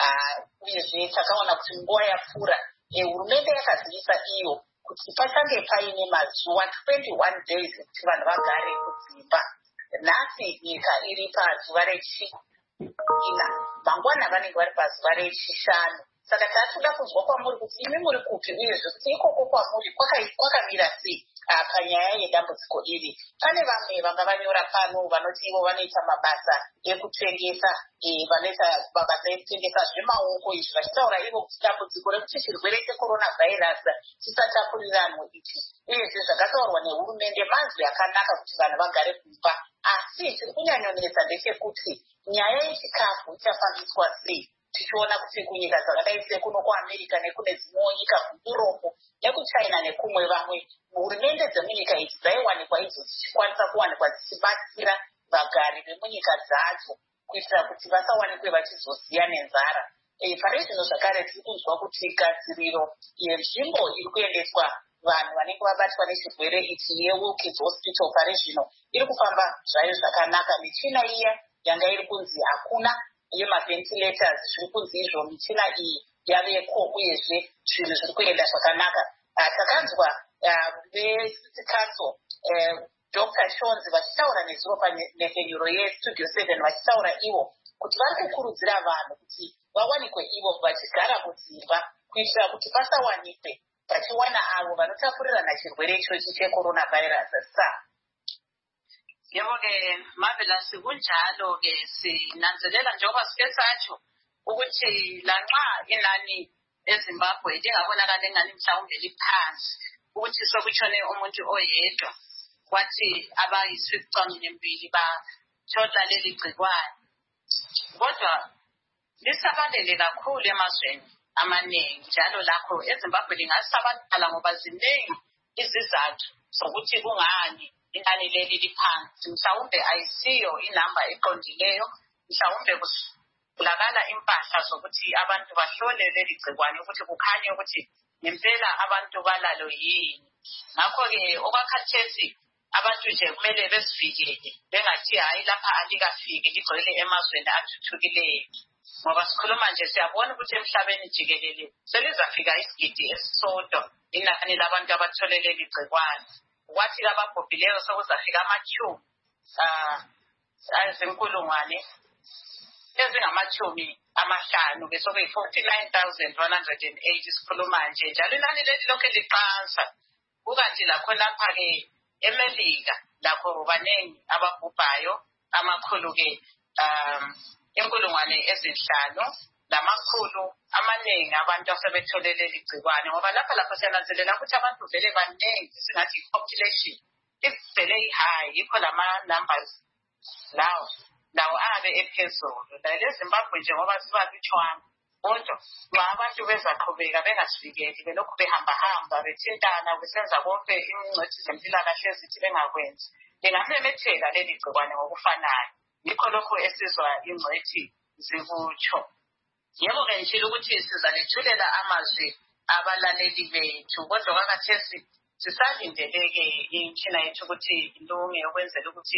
Uyezve takaona kuti nguva yapfuura hurumende yakazivisa iyo kuti pachange paine mazuva 21 days kuti vanhu vagare kudzimba. Nhasi nyika iri pazuva rechina, mangwana vanenge vari pazuva rechishanu. Saka tatoda kunzwa kwamuri kuti imi muri kupi uyezve kuti ikoko kwamuri kwakamira sei panyaya yedambudziko iri. Pane vamwe vanga vanyora pano vanoti ivo vanoita mabasa ekutengesa, vanoita mabasa ekutengesa zvemaoko izvi vachitaura ivo kuti dambudziko rekuti chirwere checoronavirus chisatapuriranwa ichi. Uyezve zvakataurwa nehurumende mazwi akanaka kuti vanhu vagare kumba, asi chiri kunyanyonetsa ndechekuti nyaya yechikafu ichafambiswa sei. Tichiona kuti kunyika dzakadai sekuno kuAmerica nekune dzimwewo nyika kuEurope nekuChina nekumwe vamwe hurumende dzemunyika idzi dzaiwanikwa idzo dzichikwanisa kuwanikwa dzichibatsira vagari vemunyika dzadzo kuitira kuti vasawanikwe vachizoziya nenzara. Pari zvino zvakare tiri kunzwa kuti gadziriro yenzvimbo iri kuendeswa vanhu vanenge vabatwa nechirwere ichi yeWilkes Hospital pari zvino iri kufamba zvayo zvakanaka. Michina iya yanga iri kunzi hakuna yemaventilators zviri kunzi izvo michina iyi yaveko, uyezve zvinhu zviri kuenda zvakanaka. Takanzwa veCity Council Dr. Shonzi vachitaura nezuro panhepfenyuro yeStudio 7 vachitaura ivo kuti vari kukurudzira vanhu kuti vawanikwe ivo vachigara mudzimba kuitira kuti pasawanikwe vachiwana avo vanotapurirana chirwere ichochi checoronavirus. Yebo-ke Mabela, sikunjalo-ke sinanzelela njengoba sike satsho ukuthi lanxa inani eZimbabwe lingabonakala ingani mhlawumbe liphansi ukuthi sokutshone umuntu oyedwa kwathi abayisificaminwembili bathola leli gcikwane, kodwa lisabalele kakhulu emazweni amaningi njalo lakho eZimbabwe lingasabala ngoba ziningi izizathu zokuthi kungani inani leli liphansi. Mhlawumbe ayisiyo inamba eqondileyo, mhlawumbe kulakala impahla zokuthi abantu bahlole leli gcikwane ukuthi kukhanye ukuthi ngempela abantu balalo yini. Ngakho-ke okwakhathesi abantu nje kumele besivikele bengathi hayi lapha alikafiki ligcwele emazweni athuthukileyo, ngoba sikhuluma nje siyabona ukuthi emhlabeni jikelele selizafika isigidi esisodwa inani labantu abathole leli gcikwane. Kwathi ababhubhileyo sokuzafika amatyhumi ezinkulungwane ezingama-50 besokuyi-49,108 sikhuluma nje njalo inani leli lokhu liqansa. Kukanti lakhonapha-ke eMelika lakho baningi ababhubhayo amakhulu-ke 5,000 amaningi abantu asebethole leli gcikwane, ngoba lapho siyananzelela ukuthi abantu vele baningi singathi i-population ivele i-high, yikho lama-numbers lawo abe ephezulu. LeZimbabwe njengoba sibalutshwana, kodwa abantu bezaqhubeka bengasivikeli belokhu behamba bethintana besenza konke ingcwethi zempilakahle ezithi bengakwenzi, lingamemetheka leli gcikwane ngokufanayo. Yikho lokhu esizwa ingcwethi zikutsho. Yebo-ke ngitshilo ukuthi sizalethulela amazwi abalaleli bethu, kodwa kwakhathesi sisalindele-ke imtshina yethu ukuthi ilunge ukwenzela ukuthi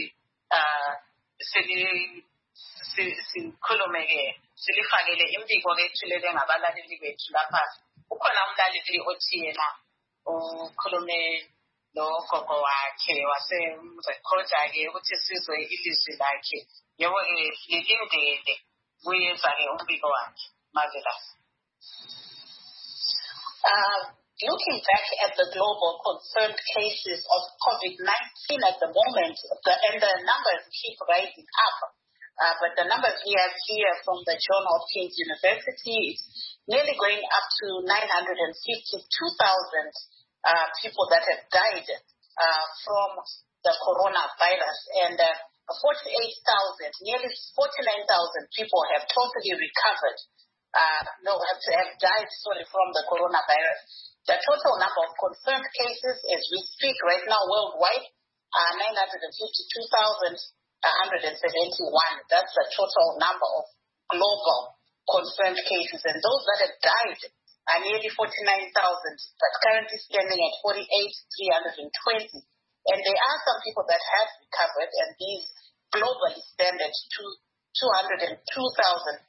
sikhulume-ke silifakele imbiko-ke ethulele ngabalaleli bethu. Lapha ukhona umlaleli othi yena ukhulume logogo wakhe wasemrekhoda-ke ukuthi sizwe ilizwi lakhe. Yebo-ke lilindele kuyeza-ke umbiko wakhe Mavela. looking back at the global confirmed cases of COVID-19 at the moment, and the numbers keep rising up. But the numbers we have here from the Johns Hopkins University is nearly going up to 952,000 people that have died from the coronavirus, and 48,000, nearly 49,000 people have totally recovered. Have died from the coronavirus. The total number of confirmed cases as we speak right now worldwide are 952,171. That's the total number of global confirmed cases. And those that have died are nearly 49,000, but currently standing at 48,320. And there are some people that have recovered, and these globally stand at 202,541.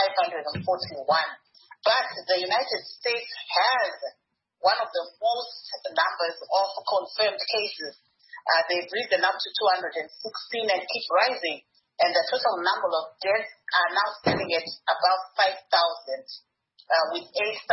But the United States has one of the most numbers of confirmed cases. They've risen up to 216 and keep rising. And the total number of deaths are now standing at about 5,000, with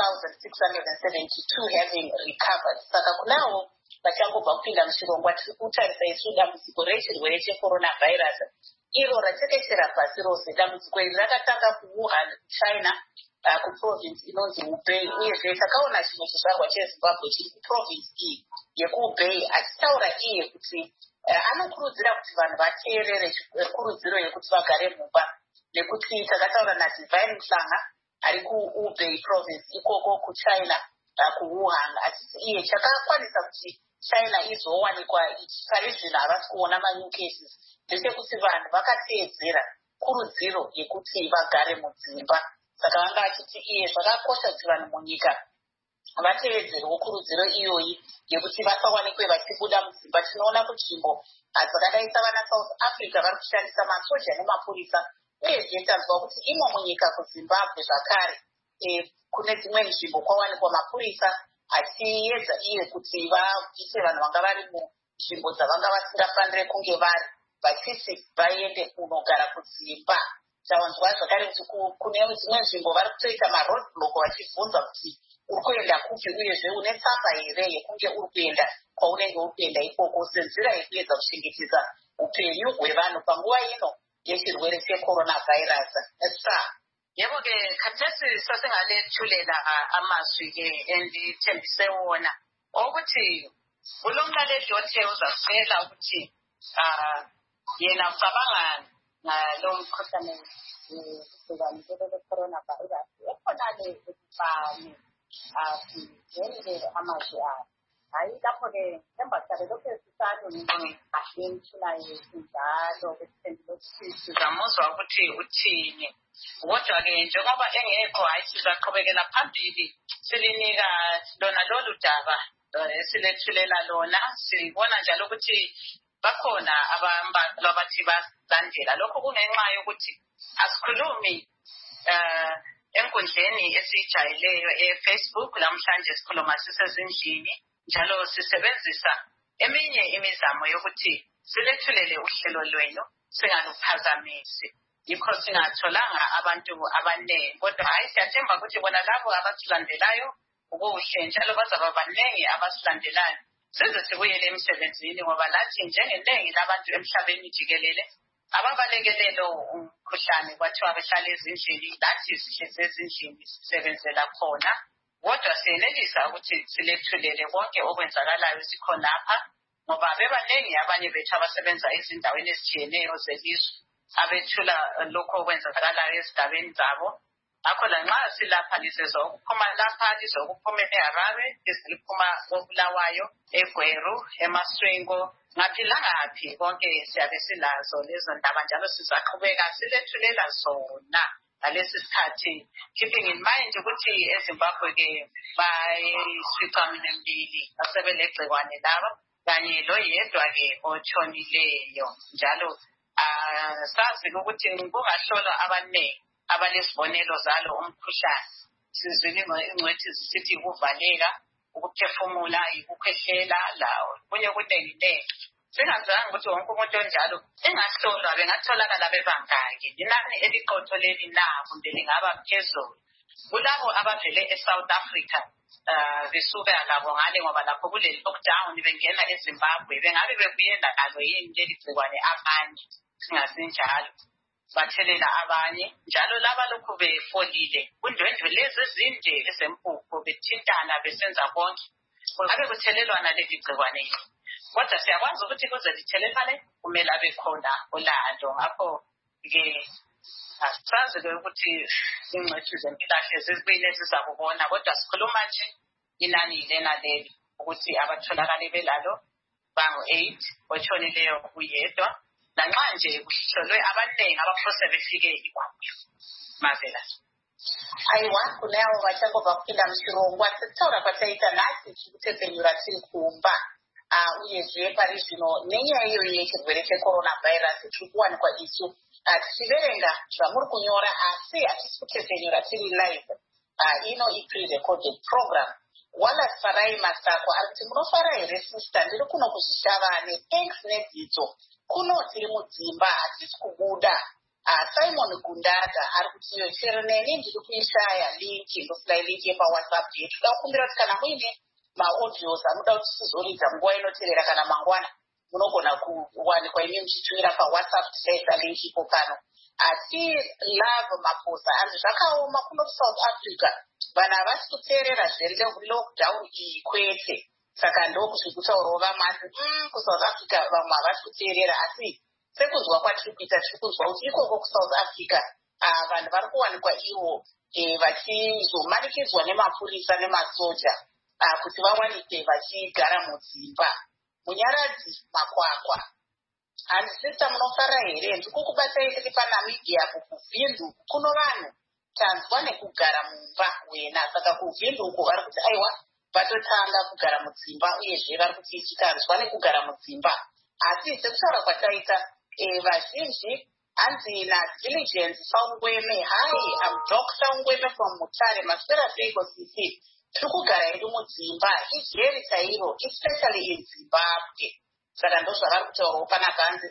8,672 having recovered. Saka kunawo vachangobva kupinda muchirongwa tiri kutarisa isu dambudziko rechirwere checoronavirus iro ratekeshera pasi rose. Dambudziko iri rakatanga kuWuhan, China, kuprovince inonzi Hubei, uyezve takaona chimwe chizvarwa cheZimbabwe chiri kuprovince iyi yekuHubei achitaura iye kuti anokurudzira kuti vanhu vateerere kurudziro yekuti vagare mumba, nekuti takataura naDivine Mhlanga ari kuHubei province ikoko kuChina, kuWuhan, achiti iye chakakwanisa kuti China izowanikwa pari zvino havasi kuona ma-new cases ndechekuti vanhu vakateedzera kurudziro yekuti vagare mudzimba. Saka vanga vachiti iye zvakakosha kuti vanhu munyika vateedzerewo kurudziro iyoyi yekuti vasawanikwe vachibuda mudzimba. Tinoona kuti nzvimbo dzakadai savana South Africa vari kushandisa masoja nemapurisa, uyezve tanzwa kuti imwe munyika kuZimbabwe zvakare kune dzimwe nzvimbo kwawanikwa mapurisa achiedza iye kuti vabvise vanhu vanga vari munzvimbo dzavanga vasingafanire kunge vari, vachiti vaende kunogara kudzimba. Tawanzwa zvakare kuti kune dzimwe nzvimbo vari kutoita maroad block vachibvunza kuti uri kuenda kupi, uyezve une tsamba here yekunge uri kuenda kwaunenge uri kuenda ikoko, senzira yekuedza kuchengetedza upenyu hwevanhu panguva ino yechirwere checoronavirus. Yebo-ke khathesi sasingalethulela amazwi-ke endithembise wona ukuthi kulo mlaleli othe uzasela ukuthi yena ucabanga ngalo mkhuhlane ubhekane le-coronavirus ekhona-ke ekubani sivele amazwi ayo. Hayi lapho-ke emva kale lokhu esisalo kahle emthula yethu njalo besiphendula ukuthi sizamuzwa ukuthi uthini. Kodwa-ke njengoba engekho, hayi sizaqhubekela phambili silinika lona lolu daba esilethulela lona. Sibona njalo ukuthi bakhona abambalwa abathi balandela lokho, kungenxa yokuthi asikhulumi enkundleni esijayeleyo eFacebook. Namhlanje sikhuluma sisezindlini, njalo sisebenzisa eminye imizamo yokuthi silethulele uhlelo lwenu singaluphazamisi. Yikho singatholanga abantu abaningi, kodwa hayi siyathemba ukuthi bona labo abasilandelayo ukuhle, njalo bazaba baningi abasilandelayo size sibuyele emsebenzini, ngoba nathi njengeningi labantu emhlabeni jikelele ababalekelelo umkhuhlane kwathiwa behlala ezindlini, nathi sihlezi ezindlini sisebenzela khona. Kodwa siyenelisa ukuthi silethulele konke okwenzakalayo sikhonapha, ngoba bebaningi abanye bethu abasebenza ezindaweni ezitshiyeneyo zelizwe abethula lokho okwenzakalayo ezigabeni zabo. Ngakho lanxa silapha lisezwa ukuphuma lapha, lizokuphuma eHarare, liphuma koBulawayo, eGweru, eMaswengo, ngaphi langaphi konke siyabe silazo lezo ndaba, njalo sizaqhubeka silethulela zona ngalesi sikhathi, keeping in mind ukuthi eZimbabwe-ke bayisicamnembili asebelegcikwane laba, kanye loyedwa-ke otshonileyo. Njalo sazi ukuthi kungahlolwa abaningi abalesibonelo zalo umkhuhlane. Sizwile ingcwethi zisithi ukuvaleka, ukuphefumula, ukukhwehlela, lawo kunye kunenginengi. Singazange ukuthi wonke umuntu onjalo engahlolwa bengatholakala bebangaki. Inani eliqotho leli na kumbe lingaba phezulu. Kulabo abavele eSouth Africa besuka labo ngale ngoba lapho kule lockdown bengena eZimbabwe bengabe bebuyela nalo yini leli gciwane abanye singasinjalo bathelela abanye njalo laba lokhu befolile kundwendwe lezi ezinde ezempupho bethintana besenza konke ngabe kuthelelwana leli gciwane kodwa siyakwazi ukuthi kuze lithelelane kumele abe khona olalo ngakho-ke asazi-ke ukuthi ingcithu zempilakahle zizibuyile zizakubona kodwa sikhuluma nje inani lena leli ukuthi abatholakale belalo bangu-8 otshonileyo kuyedwa lanxa nje kuhlolwe abaningi abaphose befike iGugu mavela aiwa kune avo vachangobva kupinda muchirongwa sekutaura kwataita nhasi tiri kutepfenyura tiri kumba uyezve pari zvino nenyaya iyoyo yechirwere checoronavhairus tiri kuwanikwa isu tichiverenga zvamuri kunyora asi hatisi kutepfenyura tiri live ino ipre-recorded program Wallace Farai Masako ari kuti munofara here sista ndiri kuno kuzvishavane thanks nedzidzo kuno tiri mudzimba hatisi kubuda Simon Gundaga ari kuti iyo chero neni ndiri kuishaya linki ndofulai linki yepawhatsapp yetu toda kukumbira kuti kana muine maaudios anoda kuti tizoridza nguva inoteerera kana mangwana munogona kuwanikwa imi muchitumira pawhatsapp tisaisa linki ipo pano ati love maposa anzi zvakaoma kuno South Africa vanhu havasi kuteerera lockdown iyi kwete saka ndokuzvikutaurawo vamasi kuSouth Africa vamwe havasi kuteerera asi sekuzwa kwatiri kuita tiri kuzwa kuti ikoko kuSouth Africa vanhu vari kuwanikwa ivo vachizomanikidzwa nemapurisa nemasoja kuti vawanike vachigara mudzimba munyaradzi makwakwa hanzi sista munofara here ndikukubatai tiri paNamibia kuvhindu kuno vanhu tanzwa nekugara mumba wena saka kuvhindu uko vari kuti aiwa vatotanga kugara mudzimba uyezve vari kuti ichitanzwa nekugara mudzimba asi sekutaura kwataita vazhinji hanzi naDiligence Saungweme hai am Dr. Ungweme from Mutare maswera seigo sisi tiri kugara hedu mudzimba ijeri chairo especially in Zimbabwe saka ndozvavari kutaurawo panapa hanzi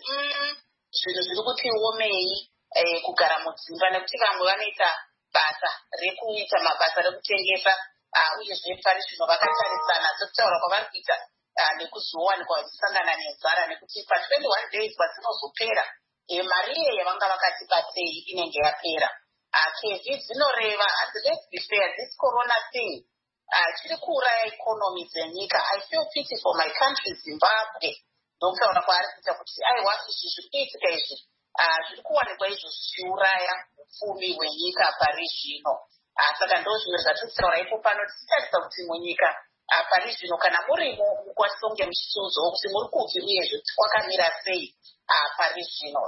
zvinhu zviri kuti omei kugara mudzimba nekuti vamwe vanoita basa rekuita mabasa rekutengesa uyezve pari zvino vakatarisana sekutaura kwavari kuita nekuzowanikwa vachisangana nenzara nekuti pa21 days padzinozopera mari iye yavanga vakati batei inenge yapera kezi dzinoreva asi let's be fair this corona thing chiri kuuraya ikonomi dzenyika I feel pity for my country Zimbabwe ndokutaura kwaari kuita kuti aiwa izvi zviri kuitika izvi zviri kuwanikwa izvo zvichiuraya upfumi hwenyika pari zvino saka ndo zvimwe zvatiri ipo pano tichitarisa kuti munyika pari zvino kana murimo mukwasonge muchisunzo kuti muri kubvi uyezve kwakamira sei pari zvino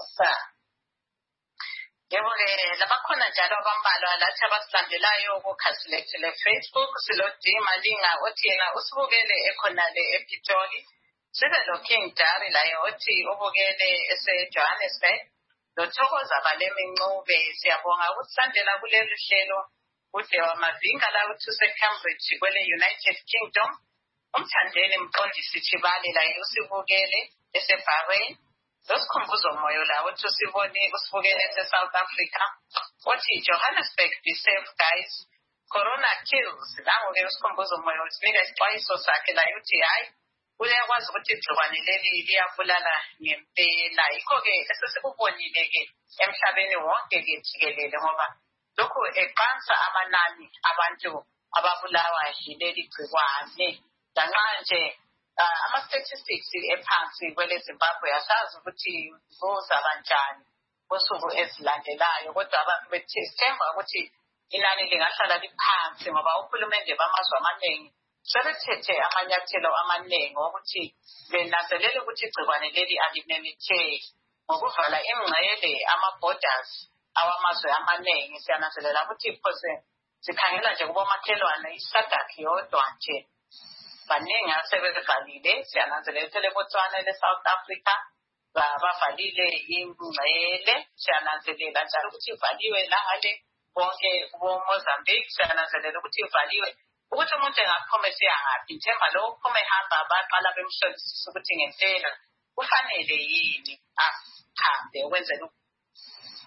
yebo-ke labakhona njalo abambalwa lathi abasilandelayo kukhasi lethu le-Facebook silodima linga othi yena usibukele ekhonale ePitoli sibe lo-King Dari laye othi ubukele ese-Johannesburg lothokoza balemi Ncube siyabonga ukusilandela kuleli hlelo kude wamavinga la uthi use-Cambridge kwele-United Kingdom umthandeni mqondisi Chibale laye usibukele ese-Bahrain losikhumbuzo moyo la uthi usibukele ese-South Africa othi Johannesburg be safe guys corona kills nango-ke usikhumbuzo moyo sinika isixwayiso sakhe laye uthi hayi uyakwazi ukuthi igciwane leli liyabulala ngempela yikho-ke esesikubonile-ke emhlabeni wonke-ke jikelele ngoba lokhu eqansa amanani abantu ababulawa yileli gciwane lanxa nje ama-statistics ephansi kwele Zimbabwe asazi ukuthi zozaba njani kusuku ezilandelayo kodwa abantu bethemba ukuthi inani lingahlala liphansi ngoba uhulumende bamazwe amaningi sebethethe amanyathelo amaningi ukuthi benanzelele ukuthi igciwane leli alimemetheki ngokuvala imingcele ama-borders awamazwe amaningi siyananzelela ukuthi phose sikhangela nje kubomakhelwane iSADC yodwa nje baningi asebevalile siyananzelela leBotswana le-South Africa bavalile imingcele siyananzelela njalo ukuthi ivaliwe lahale bonke kuboMozambique siyananzelela ukuthi ivaliwe ukuthi umuntu engaphuma esiyangaphi nthemba lo uphuma ehamba abaqala bemhlolisisa ukuthi ngempela kufanele yini ahambe ukwenzela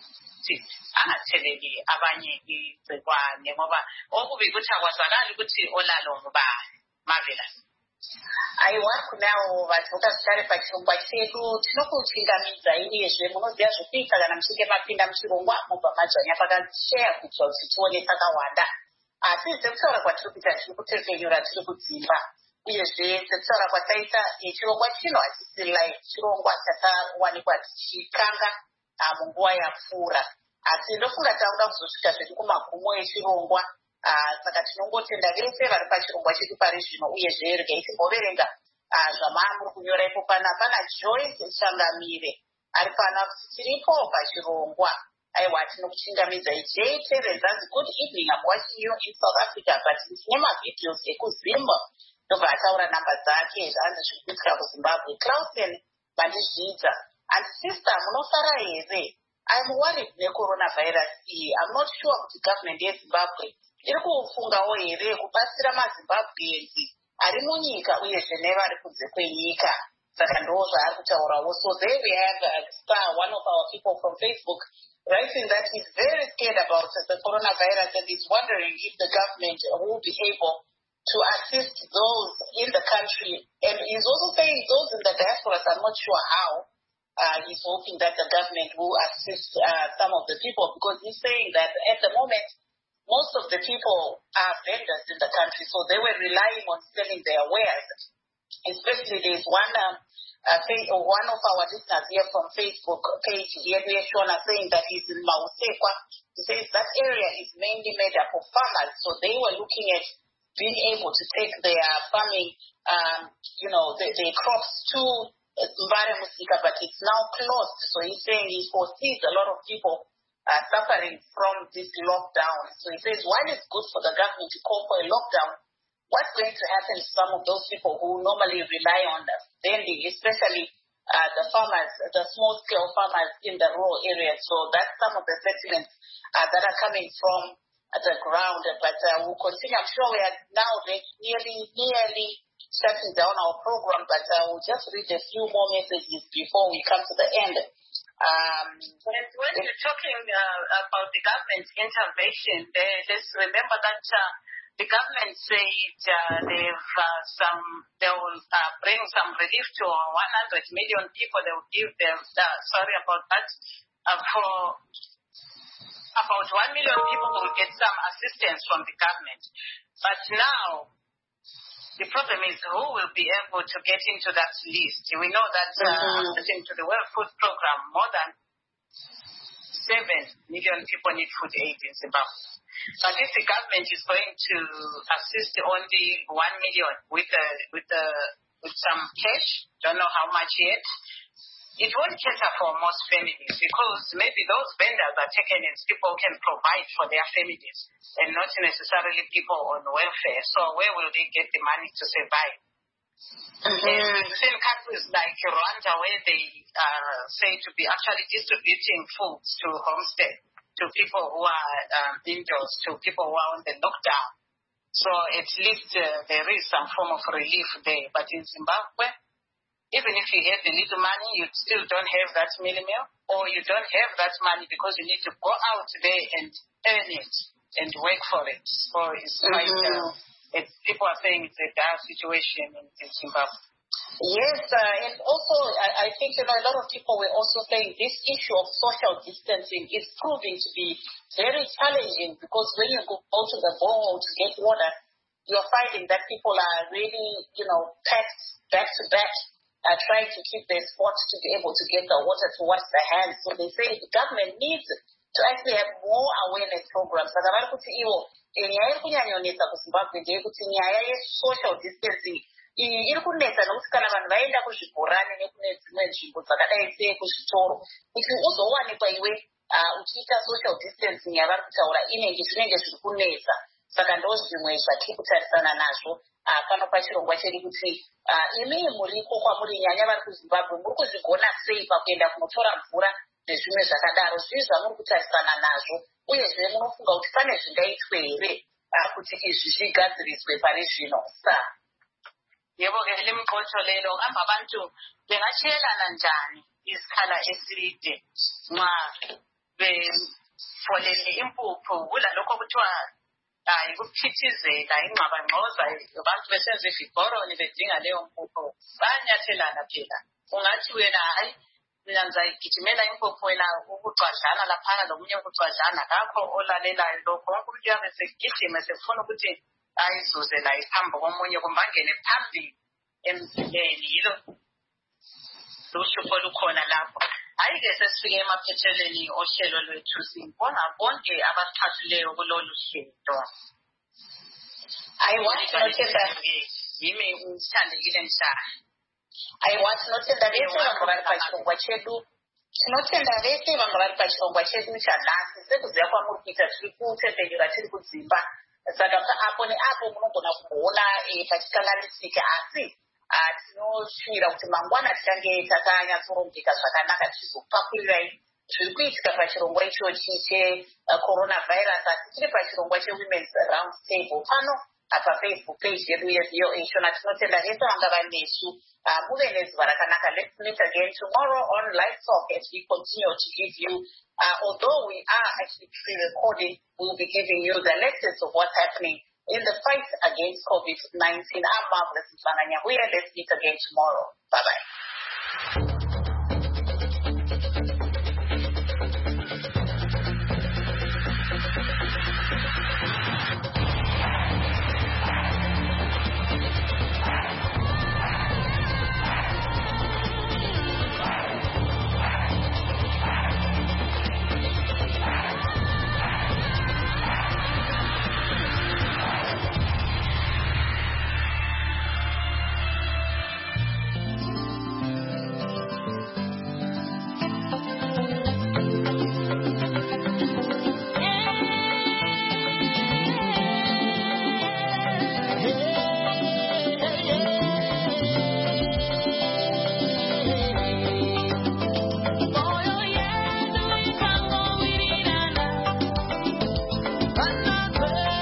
ukuthi angatheleli abanye igcikwane ngoba okubi ukuthi akwazakali ukuthi olalo ngubani. Marvelous. Aiwa kunawo vanhu vakazvitare pachirongwa chedu tinokuchingamidza uyezve munoziva zvekuita kana muchinge mapinda muchirongwa mobva madzvanya pakasheya kuitira kuti tione pakawanda. Asi sekutaura kwatiri kuita tiri kutekenyura tiri kudzimba uyezve sekutaura kwataita chirongwa chino hachisi live, chirongwa chakawanikwa tichikanga munguva yapfuura. Asi ndofunga takuda kuzosvika zvedu kumagumo echirongwa. Saka tinongotenda vese vari pachirongwa chedu pari zvino uyezve regai timboverenga zvamuri kunyora ipo. Pana Joyce Shangamire ari pana kuti tiripo pachirongwa. Aiwa tinokuchingamidza Teresa. Good evening, I'm watching you in South Africa but ndine mavideos ekuZimbabwe. Ndobva ataura namba dzake zvanzi zvikuitika kuZimbabwe. Clausen mandizvidza and sister munofara here? I'm worried necoronavirus iyi. I'm not sure kuti government yeZimbabwe iri kufungawo here kubatsira maZimbabweans ari munyika uyezve nevari kunze kwenyika. Saka ndo zvaari kutaurawo. So there we have Star, one of our people from Facebook, writing that he's very scared about the coronavirus and he's wondering if the government will be able to assist those in the country. And he's also saying those in the diaspora are not sure how. He's hoping that the government will assist some of the people because he's saying that at the moment, most of the people are vendors in the country, so they were relying on selling their wares. Especially there's one of our listeners here from Facebook page, Shona, saying that he's in Mausekwa. He says that area is mainly made up of farmers, so they were looking at being able to take their farming, their crops to Mbare Musika, but it's now closed. So he's saying he foresees a lot of people suffering from this lockdown. So he says, while it's good for the government to call for a lockdown, what's going to happen to some of those people who normally rely on vending, especially the farmers, the small-scale farmers in the rural areas? So that's some of the sentiments that are coming from the ground. But we'll continue. I'm sure we are now nearly shutting down our program, but we'll just read a few more messages before we come to the end. When you're talking about the government intervention, let's remember that the government said they will bring some relief to 100 million people. They will give them, sorry about that, for about 1 million people will get some assistance from the government. But now, the problem is who will be able to get into that list. We know that according to the World Food Program, more than 7 million people need food aid in Zimbabwe. But if the government is going to assist only 1 million with some cash, don't know how much yet, it won't cater for most families because maybe those vendors are taken as people who can provide for their families and not necessarily people on welfare. So where will they get the money to survive? We've seen countries like Rwanda where they say to be actually distributing foods to homestead, to people who are indoors, to people who are on the lockdown. So at least there is some form of relief there. But in Zimbabwe, even if you have the little money, you still don't have that meal, or you don't have that money because you need to go out there and earn it and work for it. So it's like people are saying it's a dire situation in Zimbabwe. Yes, and also I think a lot of people were also saying this issue of social distancing is proving to be very challenging because when you go to the borehole to get water, you're finding that people are really, packed back to back. Trying to keep their spots to be able to get the water to wash their hands. So they say the government needs to actually have more awareness programs. Saka vari kuti ivo nyaya iri kunyanyonetsa kuZimbabwe ndeyekuti nyaya ye-social distancing iyi iri kunetsa nokuti kana vanhu vaenda kuzvibhorani nekune dzimwe nzvimbo dzakadai sekuzvitoro kuti uzowanikwa iwe uchiita social distancing yavari kutaura zvinenge zviri kunetsa. Saka ndo zvimwe zvatiri kutarisana nazvo pano pachirongwa chedu kuti imi muripo kwamuri nyanya vari kuZimbabwe muri kuzvigona sei pakuenda kunotora mvura nezvimwe zvakadaro zvii zvamuri kutarisana nazvo uyezve munofunga kuti pane zvingaitwe here kuti izvi zvigadziriswe pari zvino? Yebo ke limqotho lelo ngamba abantu bengachiyelana njani isikhala eside nxa befolele impuphu kulalokho kuthiwa yikuphithizela ingxabangxoza abantu besenza iviboroni bedinga leyo mpuphu bayanyathelana phela ungathi wena hayi mina ngizayigijimela impuphu wena ukucwadlana laphana lomunye ukucwadlana kakho olalelayo lokho wonke umuntu uyabe segijima sefuna ukuthi ayizuze la iphambi komunye kumbe angene phambili emzileni yilo luhlupho olukhona lapho. Hayi-ke sesifike emaphethelweni ohlelo lwethu sibonga bonke abasixhasileyo kulolu hlelo. I want to note that yimi usithandekile njalo. I want to note that tinotenda vese vanhu vari pachirongwa chedu chanhasi sekuziva kwamurikuita tiri kutendekera tiri kudzimba saka apo neapo munogona kuona pachikanganisika asi tinoshuvira kuti mangwana tichange takanyatsorongeka zvakanaka tichizopakurirai zviri kuitika pachirongwa ichochi checoronavirus asi tiri pachirongwa chewomen's round table pano pafacebook page yedu yevoa shona tinotenda vese vanga vanesu muve nezuva rakanaka. Let's meet again tomorrow on Live Talk as we continue to give you although we are actually pre-recording, we'll be giving you the latest of what's happening in the fight against COVID-19. I'm Marvelous Mfanganya. Let's meet again tomorrow. Bye-bye. Another